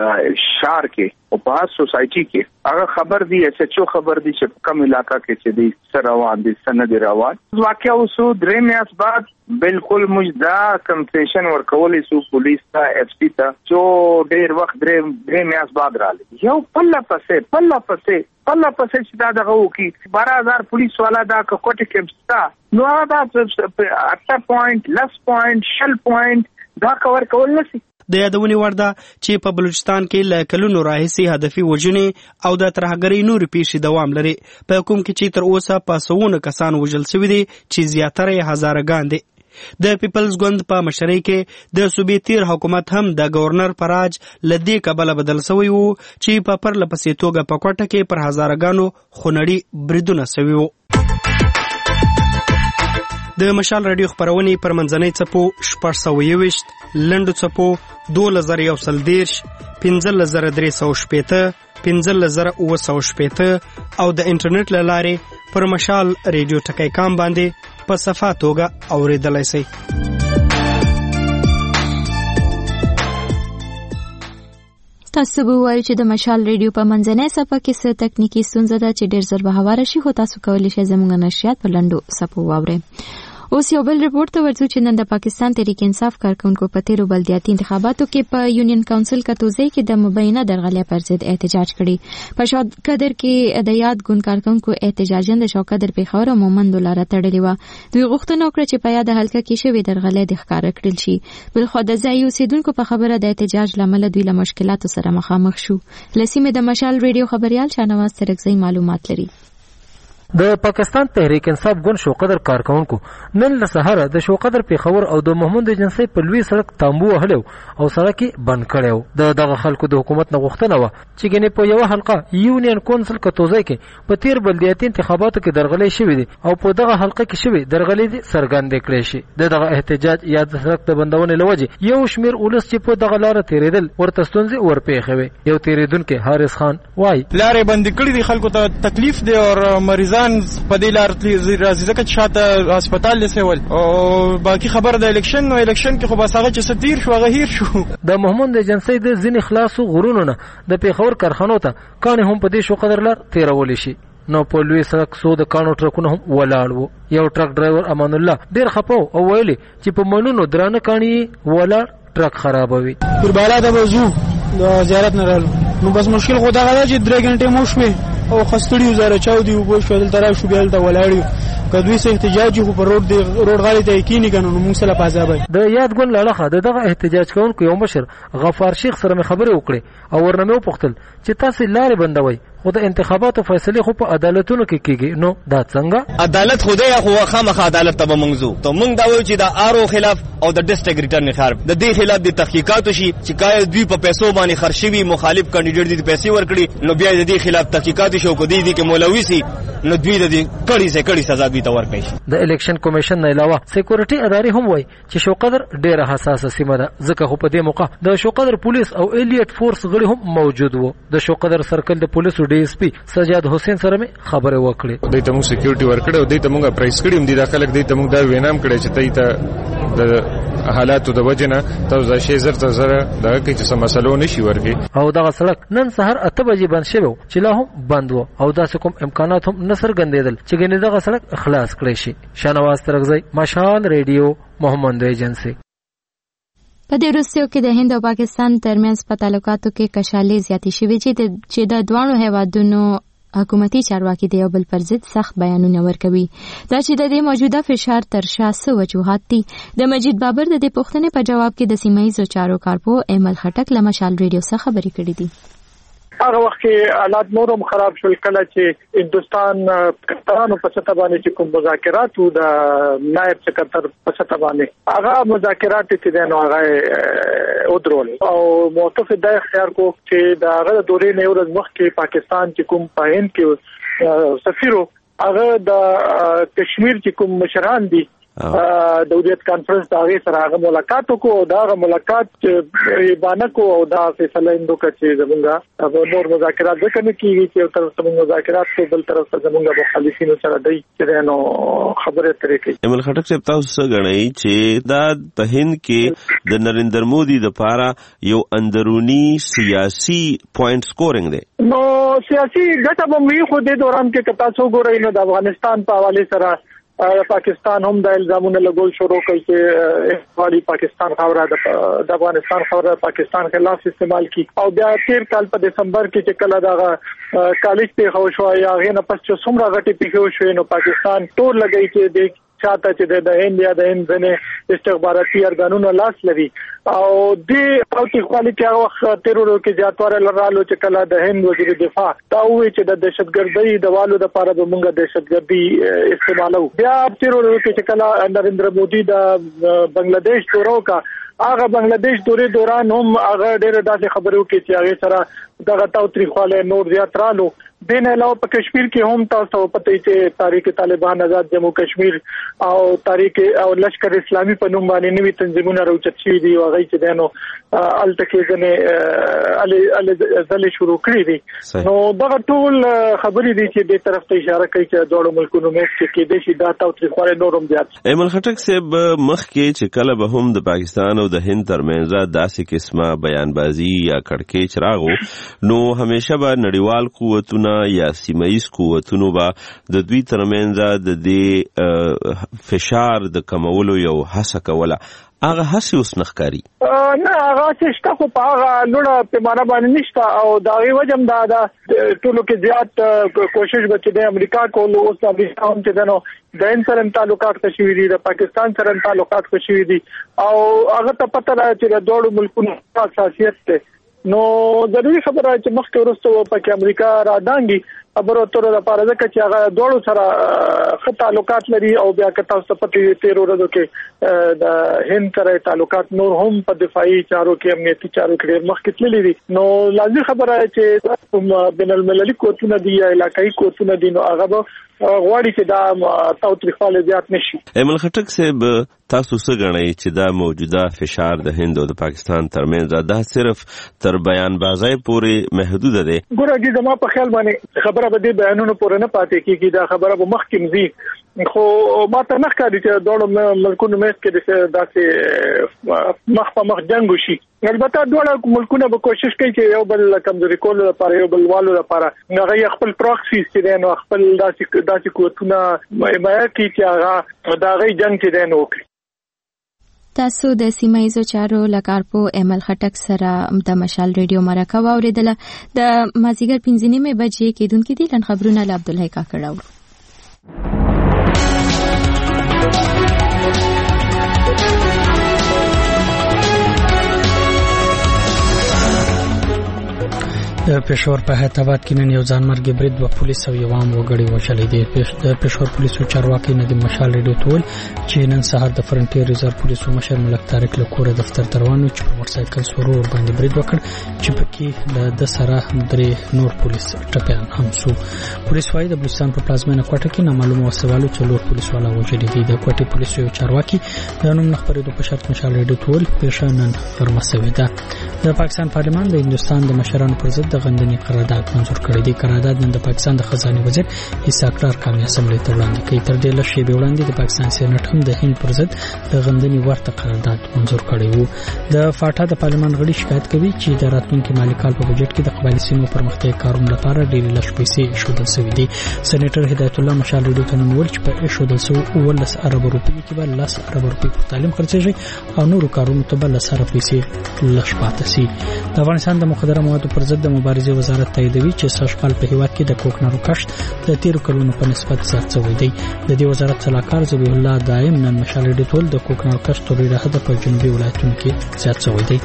S13: شهر کې او په سوسایټي کې هغه خبر دی ایس ایچ او خبر دی چې کوم علاقہ کې چې دی سروان دي سند روان واقعا اوسو درې میاس بعد بالکل مجدا کنسیشن ورکولې سو پولیس ته ایس پی ته چې ډېر وخت درې درې میاس بعد راځي یو پله پسې پله پسې پله پسې چې دا دغه وکی بارہ هزار پولیس والا دا کوټه کې ستا نو دا اته پوینټ لس پوینټ شل پوینټ دا کور کول نشي.
S17: د یادونې وړ ده چې په بلوچستان کې له کلونو راهیسې هدفي وژنې او د ترهګرۍ نورې پیښې دوام لري په کوم کې چې تر اوسه په سوونه کسان وژل شوي دي چې زیاتره یې هزارهګان دي. د پیپلز ګوند په مشرۍ کې د صوبې تیر حکومت هم د گورنر په راج له دې کبله بدل سوی وو چې په پرله پسې توګه په کوټه کې پر هزارهګانو خونړي بریدونه سوي وو. د مشال راډیو خبرونې پر منځنۍ څپو شپږ سوه یوویشت لنډو څپو دولس زره یو سل دېرش پنځلس زره درې سوه شپېته پنځلس زره اووه سوه شپېته او د انټرنیټ له لارې پر مشال ریډیو ټکی کام باندې په صفا توګه اورېدلی شئ.
S1: تاسو به وایئ چې د مشال ریډیو په منځنۍ صفحه کې څه تکنیکي ستونزه ده چې ډېر ژر به هواره شي خو تاسو کولی شئ زموږ نشریات په لنډو څپو واورئ. اوس یو بل رپورټ ته ورځو چې نن د پاکستان تحریک انصاف کارکونکو په تیرو بلدیاتي انتخاباتو کې په یونین کونسل کتوزی کې د مبینه درغلۍ پر ضد احتجاج کړي. په شوقدر کې د یاد ګوند کارکونکو احتجاجن د شوقدر پیښور او مومند لاره تړلې وه. دوی غوښتنه وکړه چې په یاد حلقه کې شوې درغلۍ د ښکاره کړل شي. بلخوا د ځایي اوسیدونکو په خبره د احتجاج له امله دوی له مشکلاتو سره مخامخ شو. له سیمې د مشال ریډیو خبریال شاهنواز ترکزی معلومات لري.
S20: د پاکستان تحریک انصاف ګوند شوقدر کارکونکو نن له سهاره د شوقدر پیښور او د محمود ایجنسی په لوی سړک تامبو وهلی او سړک یې بند کړی و. د دغه خلکو د حکومت نه غوښتنه وه چې ګنې په یوه حلقه یونین کونسل کتوزی کې په تیر بلدیاتي انتخاباتو کې درغلۍ شوې دي او په دغه حلقه کې شوې درغلۍ دې څرګندې کړې شي. د دغه احتجاج یا د سړک د بندونې له وجې یو شمېر ولس چې په دغه لاره تېرېدل ورته ستونزې ورپېښې وې. یو تېرېدونکی حارث خان وایي
S8: لارې بندې کړې دي، خلکو ته تکلیف دی او مریضان شهیدان په دې لار راځي ځکه چې شاته هسپتال لسول او باقي خبر د الیکشن نو الیکشن کې خو بس هغه چې ستیر شو هغه هیر شو.
S20: د محمود ایجنسی د ځینې خلاصو غرونو نه د پیښور کارخانو ته کانې هم په دې شو قدر لار تیرول شي. نو په لوی سړک سو د کانو ټرکونه هم ولاړ وو. یو ټرک ډرایور امان الله ډیر خپو او ویلي چې په منونو درانه کانی ولاړ ټرک خرابوي.
S8: پر بالا د وزو د زیارت نه رالو نو بس مشکل خو دا غواړي چې درې غنټې مو شوي او خستړي زره چاو دی وګو شو دلته را شو بیا دلته ولاړیو کدوې سه احتجاج خو پر روډ دی روډ غاړي ته کینی کنه نو موږ سره پازابای. د یادګون لړخه دغه احتجاج کوونکو یو مشر غفار شیخ سره خبرې وکړې او ورنمه وپوښتل چې تاسو لارې بندوي خو د انتخاباتو فیصله خو په عدالتونو کې کیږي نو دا څنګه
S21: عدالت خدای خو خامخا عدالت ته منځو ته موږ دا وایو چې دا آرو خلاف او د ډیسټریکټ ریټرن خلاف د دې خلاف د تحقیقات شي چې کای دوی په پیسو باندې خرشوي مخالف کاندیدټ دي پیسې ورکړي نو بیا د دې خلاف تحقیقات شو کو دي کې مولوی سي نو دوی د دې کړي سه کړي سزا دوی ته ورکړي شي.
S20: د الیکشن کمیشن نه علاوه سکیورټي ادارې هم وایي چې شوقدر ډیره حساسه سیمه ده ځکه خو په دې موقع د شوقدر پولیس او الیټ فورس غړي هم موجود وو. د شوقدر سرکل د پولیسو ډي اس پی سجاد حسین سره مې خبرې وکړې.
S22: دوی ته موږ سکیورټي ورکړو او دوی ته موږ پرایس کړی هم دي د خلک دوی ته موږ دا وینام کړی چې دوی ته د حالاتو د وجنه تاسو شي زر ته زر دا کې چې سم مسلو نشي ورګي.
S20: او دغه سړک نن سحر اته بجې بند شوی چې لا هم بند وو او داسې کوم امکانات هم نصر ګندېدل چې ګنې دغه سړک خلاص کړی شي. شنواز ترغزی مشال ریډیو محمد ایجنسی.
S1: په دې وروستیو کې د هند او پاکستان ترمنځ په تعلقاتو کې کشالې زیاتې شوې چې د دوه هیوادونو حکومتي چارواکي د یو بل پر ضد سخت بیانونه ورکوي. دا چې د دې موجوده فشار تر شا څه وجوهات دي د مجید بابر د دې پوښتنې په جواب کې د سیمه ییزو چارو کارپو ایمل خټک له مشال ریډیو څخه خبرې کړې دي.
S23: هغه وخت کې حالات نورم خراب شول کله چې هندستان پاکستان په سطح باندې چې کوم مذاکرات او د نائب سکرټر په سطح باندې هغه مذاکرات چې دنه هغه او درول او موقف د اختیار کو چې د هغه دورې نه ورځ مخ کې پاکستان چې کوم په هند کې سفیرو هغه د کشمیر چې کوم مشران دي د وډیت کانفرنس دا غي سره هغه ملاقات کو او دا ملاقات باندې کو او دا فیصله اندو کچې زمونږه نور مذاکرات وکړي کیږي چې تر څو مذاکرات کو بل طرف ته زمونږه مخالفینو سره دی چې نو خبره ترې کوي.
S6: ایمل خټک صاحب تاسو څه غنئ چې دا په هند کې د نریندر مودي د پاره یو اندرونی سیاسي پوینټ سکورینګ دی
S23: نو سیاسي ګټه به می خو د دوران کې کتا څو ګورئ نو د افغانستان په حواله سره پاکستان هم د الزامونو لګول شروع کړي چې والی پاکستان خاوره د افغانستان خاوره پاکستان خلاف استعمال کی او بیا تیر کال په دسمبر کې چې کله دا کالج په خو شو یا غینه پس چې څومره غټي پیښو شو نو پاکستان ټول لګی چې د چاته چې د هند یا د هند نه استخباراتي ارګانونو لاس لري او د او چې خالي کې وخت تیرورو کې زیاتوره لرالو چې کله د هند وزیر دفاع دا وی چې د دهشتګردۍ د والو د لپاره به موږ دهشتګردي استعمالو. بیا تیرورو کې چې کله نریندر مودي د بنگلاديش دورو کا هغه بنگلاديش دورې دوران هم هغه ډېر داسې خبرو کې چې هغه سره دغه تاوتریخواله نور زیات رالو. دین علاوه په کشمیر کې هم تاسو پته چې تاریخ طالبان آزاد جمهور کشمیر او تاریخ او لشکر اسلامي په نوم باندې نوې تنظیمونه راوچت شي دي او هغه چې دنو التکیزنه ال ال ځلې شروع کړې دي نو دا ټول خبرې دي چې د طرف ته اشاره کوي چې دوه ملکونو مېس کې کې د شي دا تاوتریخواله نورم زیات.
S6: ایمل خټک صاحب مخ کې چې کله به هم د پاکستان او د هند ترمنځ داسې قسمه بیانبازي یا کړکېچ راغو نو همیشه به نړیوال قوتونه یا سیمایي قوتونو به د دوی ترمنځ د دې فشار د کمولو یو هڅه کوله. هغه هڅه اوس نخکاری
S23: نه هغه څه خو په هغه لوړه پیمانه باندې نشته او دا غي وجم دا دا ټولو کې زیات کوشش وکړي د امریکا کولو اوس امریکا هم چې دنو د هند سره تعلقات کشوي دي د پاکستان سره تعلقات کشوي دي او هغه ته پته راځي چې د دوه ملکونو اساسیت ته نو ضروري خبره چې مخکې ورسته په کې امریکا را دانګي خبرو تر د پاره ځکه چې هغه دوړو سره خط تعلقات لري او بیا که تاسو په تیر ورځو کې د هند سره تعلقات نور هم په دفاعي چارو کې امنیتي چارو کې مخکې تللي دي نو لازمي خبره چې بین المللي کورتونه دي یا علاقايي کورتونه دي نو هغه غواړي چې دا تاوتریخواله زیات نشي.
S6: ایمل خټک صاحب تاسو څه غواړئ چې دا موجوده فشار د هند او د پاکستان ترمنځ دا صرف تر بیان بازی پورې محدود دی؟
S23: ګوره زما په خیال باندې خبره به د بیانونو پورې نه پاتې کیږي دا خبره به مخکې مزي خو ما ته نه ښکاري چې دوه ملکونو مېس کې داسې مخ په مخ جنگ وشي. البته دوه ملکونه به کوشش کوي چې یو بل کمزوري کولو لپاره یو بل والو لپاره هغه خپل پراکسي چې نو خپل داسې داسې قوتونه حمایت کوي چې هغه دا غي جنگ چې دین وکړي.
S1: تاسو د سیمایزو چارو لکارپو ایمل خټک سره د مشال ریډیو مرکه واوریدله د مازیګر پنځه نیمه بجې کېدونکې دي لن خبرونه له عبدالحی کاکړ راوړو.
S2: د پېښور په حیدرآباد کې نن یو ځانمرګي برید و پولیس او یو عام وګړي وشلې دي. د پېښور پولیسو چارواکي ندیم مشال ریډیو تول چې نن سهار د فرنټیر ریزرو پولیسو مشر ملک طارق له کوره دفتر روانو چې په موټر سایکل سورور باندې برید وکړ چې پکې د سره درې نور پولیس ټپيان هم شو. پولیس وايي د بلوچستان په پلازمینه کوټه کې نامعلوم وسوالو څلور پولیس والا وژلي دي. د کوټې پولیسو یو چارواکي د نوم خبرېدو په شرط مشال ریډیو تول پېښه نن فرماسوي ده. د پاکستان پارلمان د هندستان د مشرانو پر ضد د غندنې قرارداد منظور کړی دی. قرارداد نن د پاکستان د خزانه وزیر اسحاق ډار کامی اسمبلی ته وړاندې کړي. تر دې لږ شېبې وړاندې د پاکستان سېنات هم د هند پر ضد د غندنې ورته قرارداد منظور کړی وو. د فاټا د پارلمان غړي شکایت کوي چې د راتلونکي مالي کال په بجټ کې د قبایلي سیمو پرمختیا کارونو لپاره ډېرې لږ پیسې ایښودل شوې دي. سېنیټر هدایت الله مشال ریډیو ته نن وویل چې په ایښودل شوو اوولس اربه روپۍ کې به لس اربه روپۍ په تعلیم خرڅېږي او نورو کارونو ته به لس اربه پیسې لږ پاتې شي. د افغانستان د مخدره موادو پر ضد د مبارزې وزارت تاییدوي چې سږکال په هیواد کې د کوکنارو کښت د تیرو کلونو په نسبت زیات شوی دی. د دې وزارت سلاکار ذبیح الله دایم نن مشال ریډیو تول د کوکنارو کښت تر ډېره په جنوبي ولایتونو کې زیات شوی دی.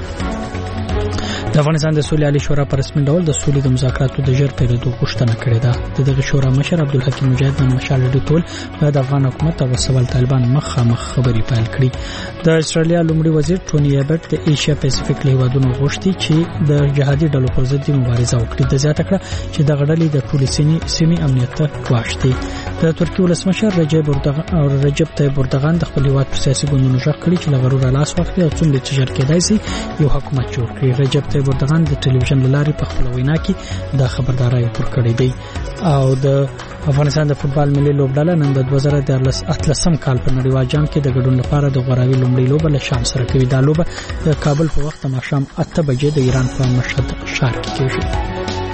S2: د افغانستان د سولې عالی شورا په رسمي ډول د سولې د مذاکراتو د ژر پیلېدو غوښتنه کړې ده. د دغه شورا مشر عبدالحکیم مجاهد نن مشال ریډیو تول د افغان حکومت او سوال طالبان مخامخ خبرې پیل کړې. د استرالیا لومړي وزیر ټونی ایبټ د ایشیا پیسفیک له هیوادونو غوښتي چې د جهادي ډلو پر ضد مبارزه وکړي. د زیاته کړه چې د غړلې د ټولې سیمې امنیت ته ګواښ دی. د ترکیې ولسمشر رجب اردوغان او رجب طیب اردوغان د خپل هیواد په سیاسي ګوندونو ژغ کړي چې له غرور لاس واخلي او څومره چې ژر کېدای شي یو حکومت جوړ کړي. رجب طیب اردوغان د ټلویزیون لارې په خپل وینا کې دا خبرداري ورکړې دی. او د افغانستان د فوتبال ملي لوبډله نن د دوه زره اتلسم کال په نړیوال جام کې د ګډون لپاره د غوراوي لومړی لوبه له شام سره کوي. دا لوبه د کابل په وخت ماښام اته بجې د ایران په مشهد ښار کې کېږي.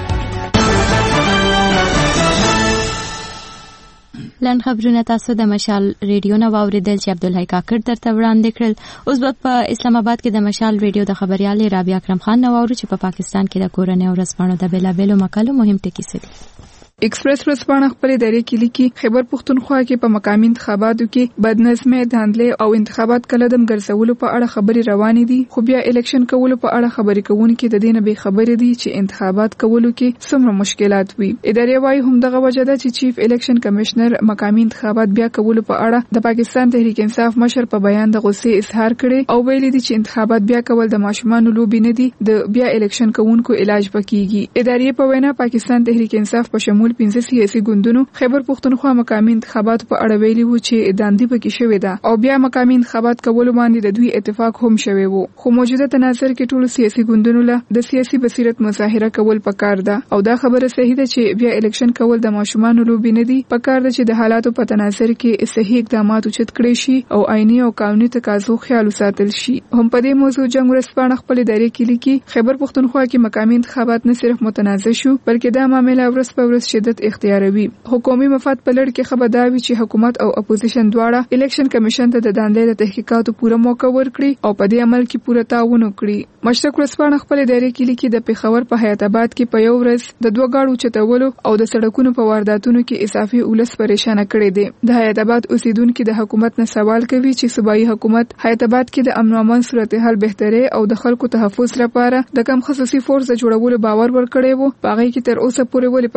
S1: لن خبرونه تاسو د مشال ریډیو نه واوریدل چې عبدالحی کاکړ درته وړاندې کړل. اوس به په اسلام آباد کې د مشال ریډیو د خبريال رابعه اکرم خان نه واورو چې په پا پاکستان کې د کورنۍ او ورځپاڼو د بیلابېلو مقالو مهم ټکي څه دي.
S3: ایکسپریس ورځپاڼه خپل دایره کې لیکي خیبر پښتونخوا کې په مقامي انتخاباتو کې بدنظمي داندلې او انتخابات کلدم ګرځولو په اړه خبري روانې دي. خو بیا الیکشن کولو په اړه خبري کوونکي د دې نه به خبرې دي چې انتخابات کولو کې څومره مشکلات وي. ادارې وايي هم دغه وجه ده چې چیف الیکشن کمشنر مقامي انتخابات بیا کولو په اړه د پاکستان تحریک انصاف مشر په بیان د غصې اظهار کړي او ویلي دي چې انتخابات بیا کول د ماشومان لوبي نه دي، د بیا الیکشن کوونکو علاج پکېږي. ادارې په وینا پاکستان تحریک انصاف په شمول پنځه سیاسي ګوندونو خیبر پښتونخوا مقامي انتخابات په اړه ویلي وو چې داندې پکې شوې ده او بیا مقامي انتخابات کولو باندې د دوی اتفاق هم شوی وو. خو موجوده تناظر کې ټول سیاسي ګوندونو له د سیاسي بصیرت مظاهره کول پکار ده او دا خبره صحیح ده چې بیا الیکشن کول د ماشومان لوبي نه دي. پکار ده چې د حالاتو په تناظر کې صحیح اقدامات اوچت کړي شي او آئینی او قانوني تقاضو خیال وساتل شي. هم په دې موضوع جنگ ورسپانه خپل ادارې کې لیکي خیبر پښتونخوا کې مقامي انتخابات نه صرف متنازع شو بلکې دا معاملې ورځ په ورځ شدت اختیاروي. حکومي مفاد په لړ کې خبر دا وی چې حکومت او اپوزیشن دواړه الیکشن کمیشن ته د داندې د تحقیقاتو پوره موقع ورکړي او په دې عمل کې پوره تعاون وکړي. مشرق ورسپانه خپل ادارې کې لیکي د پیښور په حیات آباد کې په یو ورځ د دوه گاډو چتولو او د سړکونو په وارداتونو کې اضافي ولس پریشان کړي دي. د حیات آباد اوسیدونکو د حکومت نه سوال کوي چې صوبایي حکومت حیات آباد کې د امن او امان صورتحال بهتري او د خلکو تحفظ لپاره د کم خصوصي فورس جوړولو باور ورکړي وو. باغې کې تر اوسه پورې ولې پرمختګ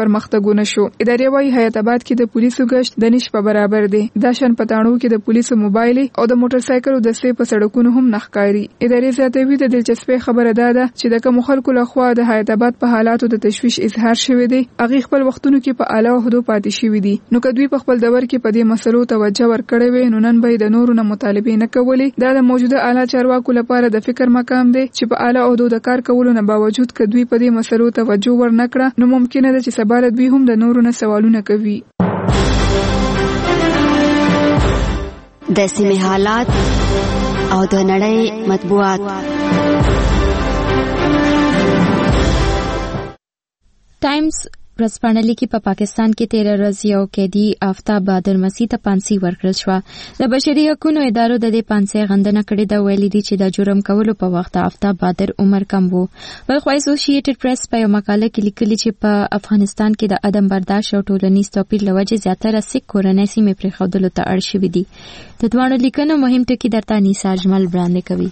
S3: ګونه شو. ادارې وايي حیات آباد کې د پولیسو گشت د نش په برابر دی. دا شان پټانو کې د پولیسو موبایل او د موټر سایکل د سې په سړکونو هم نخکاری. ادارې زیاتوي د دلچسپۍ خبره ده چې د کوم خلکو لخوا د حیات آباد په حالاتو د تشویش اظهار شوی دی هغه خپل وختونو کې په اعلی عہدو پاتې شوی دي. نو کدوې په خپل دور کې په دې مسلو توجه ورکړې وي نو نن به د نورو نه مطالبه نه کولې. دا د موجوده اعلی چارواکو لپاره د فکر مقام دی چې په اعلی عہدو د کار کولو نه باوجود کدوې په دې مسلو توجه ورنکړه نو ممکنه ده چې سبا دوی هم د نورو نه سوالونه کوي.
S5: د سیمې حالات او د نړۍ مطبوعات.
S1: ټایمز ورځپاڼه لیکي په پاکستان کې تیره ورځ یو قیدي آفتاب بادر مسیح ته پانسي ورکړل شوه. د بشري حقوقو ادارو د دې پانسۍ غندنه کړې ده. ویلي دي چې د جرم کولو په وخت آفتاب بادر عمر کم و. بلخوا اسوسییټډ پریس په یو مقاله کې لیکلي چې په افغانستان کې د عدم برداشت او ټولنیز توپیر له وجې زیاتره سیک کورنۍ سیمې پرېښودلو ته اړ شوي دي. د دواړو لیکنو مهم ټکي درته نیسا اجمل وړاندې کوي.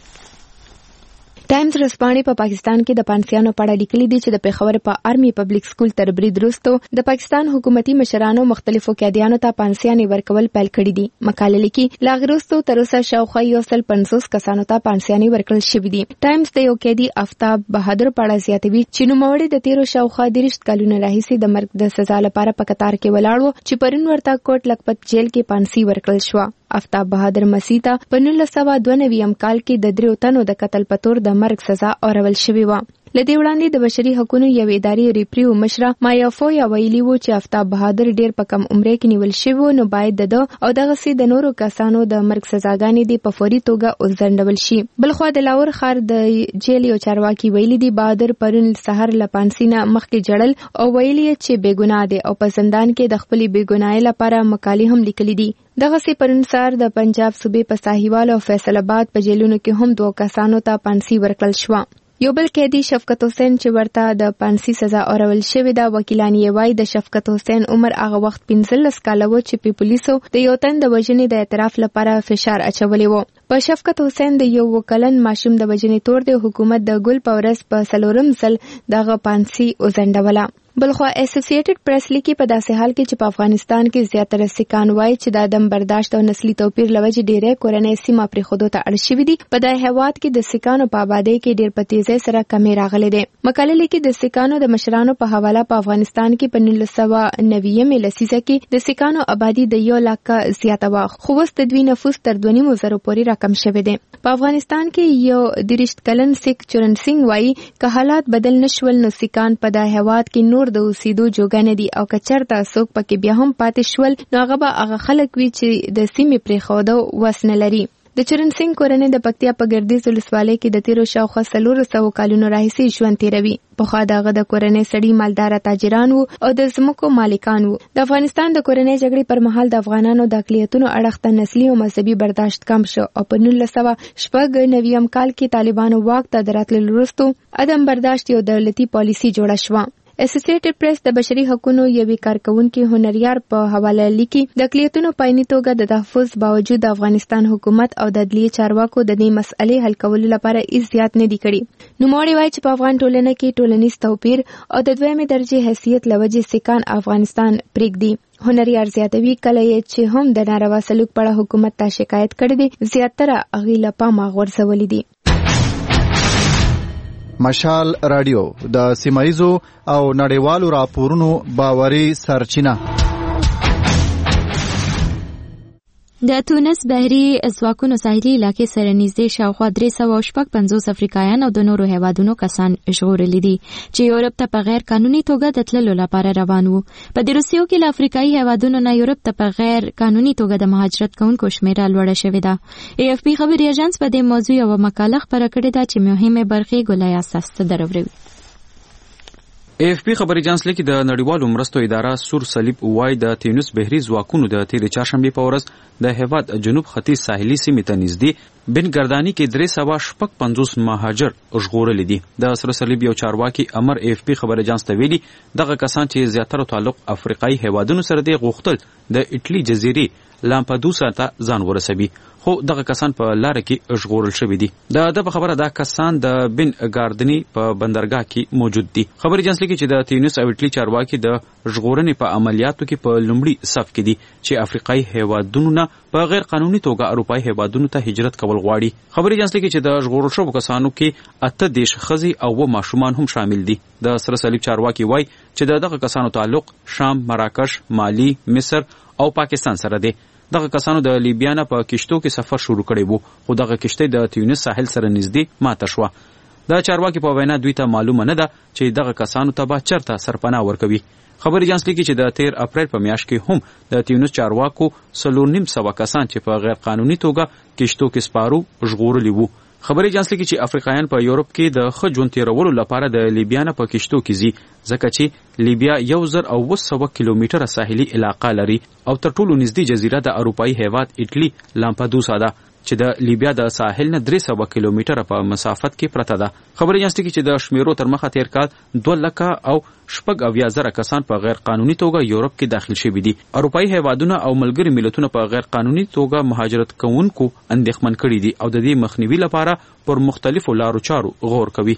S9: ټایمز ورځپاڼې په پاکستان کې د پانسیانو په اړه لیکلي دي چې د پېښور په آرمي پبلک سکول تر برید وروسته د پاکستان حکومتي مشرانو مختلفو قیدیانو ته پانسیانې ورکول پیل کړي دي. مقاله لیکي له هغې وروسته تر اوسه شاوخوا یو سل پنځوس کسانو ته پانسیانې ورکړل شوي دي. ټایمز د یو قیدي آفتاب بهادر په اړه زیاتوي چې نوموړی د تیرو شاوخوا دېرش کلونو راهیسې د مرګ د سزا لپاره په قطار کې ولاړ و چې پرون ورته کوټ لکپت جیل کې پانسي ورکړل شوه. آفتاب بهادر مسیح ته په نولس سوه دوه نوي کال کې د دریو تنو د قتل په تور د مرګ سزا اورول شوې وه. له دې وړاندې د بشري حقوقو یو ادارې ریپریو مشره مایافو یا ویلي وو چې آفتاب بهادر ډیر په کم عمر کې نیول شوی نو باید د او دغسې د نورو کسانو د مرګ سزاګانې د په فوري توګه وځنډول شي. بلخوا د لاهور ښار د جیل یو چارواکي ویلي دی بهادر پرون سحر له پانسینه مخکې جړل او ویلي چې بېګناه دی او په زندان کې د خپلې بېګناهۍ لپاره مقالې هم لیکلي دي. دغسې پرون سهار د پنجاب صوبې په ساهیوال او فیصل آباد په جیلونو کې هم دوه کسانو ته پانسي ورکړل شوه. یو بل قیدي شفقت حسین چې ورته د پانسي سزا اورول شوې ده. وکیلان یې وایي د شفقت حسین عمر هغه وخت پنځلس کاله و چې په پولیسو د یو تن د وژنې د اعتراف لپاره فشار اچولی و. په شفقت حسین د یو کلن ماشوم د وژنې تور د حکومت د ګل په ورځ په څلورم ځل دغه پانسي وځنډوله. بلخوا اسوسییټډ پریس لیکي په داسې حال کې چې په افغانستان کې زیاتره سیکان وایي چې د عدم برداشت او نسلي توپیر له وجې ډېری کورنۍ سیمه پرېښودو ته اړ شوي دي. په دې هېواد کې د سیکانو په آبادۍ کې ډېر په تیزۍ سره کمې راغلې دي. مقاله لیکي د سیکانو د مشرانو په حواله په افغانستان کې په نولس سوه نوېمې لسیزه کې د سیکانو آبادي د یو لاکه زیاته وه خو اوس د دوی نفوس تر دوه نیمو زرو پورې راکم شوی دی. په افغانستان کې یو دېرش کلن سیک چورن سنګ وایي که حالات بدل نشول نو سیکان په دې هېواد کې نور د اوسېدو جوګه نه دي او که چېرته څوک پکې بیا هم پاتې شول نو هغه به هغه خلک وي چې د سیمې پرېښودو وس نه لري. د چورن سنګ کورنۍ د پکتیا په ګردیز ولسوالۍ کې د تیرو شاوخوا څلورو سوو کلونو راهیسې ژوند تېروي. پخوا د هغه د کورنۍ سړي مالداره تاجران وو او د ځمکو مالکان وو. د افغانستان د کورنۍ جګړې پر مهال د افغانانو د اقلیتونو اړخ ته نسلي او مذهبي برداشت کم شو او په نولس سوه شپږ نوي کال کې طالبانو واک ته د راتللو وروسته عدم برداشت یو دولتي پالیسي جوړه شوه. اسوسییټډ پریس د بشري حقوقو یوې کارکونکي هنریار په حواله لیکي د اقلیتونو په عیني توګه د تحفظ باوجود د افغانستان حکومت او د عدلیې چارواکو د دې مسئلې حل کولو لپاره هیڅ زیات نه دي کړي. نوموړی وایي چې په افغان ټولنه کې ټولنیز توپیر او د دویمې درجې حیثیت له وجې سیکان افغانستان پرېږدي. هنریار زیاتوي کله یې چې هم د ناروا سلوک په اړه حکومت ته شکایت کړی دی زیاتره هغې له پامه غورځولي دي.
S16: مشال رادیو د سیمایزو او نړیوالو راپورونو باوري سرچینه.
S1: د تونس بحري ځواکونو ساحلي علاقې سره نږدې شاوخوا درې سوه شپږ پنځوس افریقایان او د نورو هیوادونو کسان ژغورلي دي چې یورپ ته په غیر قانوني توګه د تللو لپاره روان وو. په دې روسیو کې له افریقایي هیوادونو نه یورپ ته په غیر قانوني توګه د مهاجرت کوونکو شمیره لوړه شوې ده. ای اف پی خبري ایجنس په دې موضوع یوه مقاله خپره کړې ده چې مهمې برخې ګولای اساس ته دروي.
S18: ای اف پی خبري ایجنس لیکي د نړیوالو مرستو اداره سور صلیب وای د تونس بحري ځواکونو د تیر چهارشنبه په ورځ د هیواد جنوب ختیځ ساحلي سیمې ته نږدې بن ګردانی کې درې سوه شپږ پنځوس مهاجر ژغورلي دي. د سره صلیب یو چارواکي امر اف پی خبر اجانس ته ویلي دغه کسان چې زیاتره تعلق افریقایي هیوادونو سره دی غوښتل د ایټلی جزیرې لامپدوسا ته ځان ورسوي، خو دغه کسان په لاره کې ژغورل شوي دي. د ده په خبره دا کسان د بن ګاردني په بندرګاه کې موجود دي. خبر اجانس لیکي چې د تیونس او ایټلی چارواکي د ژغورنې په عملیاتو کې په لومړي صف کې دي چې افریقایي هیوادونو نه په غیر قانوني توګه اروپایي هیوادونو ته هجرت کول غواړي. خبر اجانس لیکي چې د ژغورل شوو کسانو کې اته دیش ښځې او اووه ماشومان هم شامل دي. د سره صلیب چارواکي وایي چې د دغه کسانو تعلق شام، مراکش، مالی، مصر او پاکستان سره دی. دغه کسانو د لیبیا نه په کشتو کې سفر شروع کړی وو، خو دغه کشتۍ د تیونس ساحل سره نږدې ماته شوه. د چارواکي په وینا دوی ته معلومه نه ده چې دغه کسانو ته به چرته سرپناه ورکوي. خبر اجانس لیکي چې د تیر اپریل په میاشت کې هم د تیونس چارواکو څلور نیم سوه کسان چې په غیر قانوني توګه کشتو کې سپارو ژغورلي وو. خبر اجانس لیکي چې افریقایان په یورپ کې د ښه ژوند تیرولو لپاره د لیبیا نه په کشتو کې ځي، ځکه چې لیبیا یو زر او اوه سوه کیلومتره ساحلي علاقه لري او تر ټولو نږدې جزیره د اروپایي هیواد ایټلی لامپدوسا ده چې د لیبیا د ساحل نه درې سوه کیلومتره په مسافت کې پرته ده. خبر اجانس لیکي چې د شمیرو تر مخه تیر کال دوه لکه او شپږ اویا زره کسان په غیر قانوني توګه یورپ کې داخل شوي دي. اروپایي هیوادونه او ملګري ملتونه په غیر قانوني توګه مهاجرت کوونکو اندېښمن کړي دي او د دې مخنیوي لپاره پر مختلفو لارو چارو غور کوي.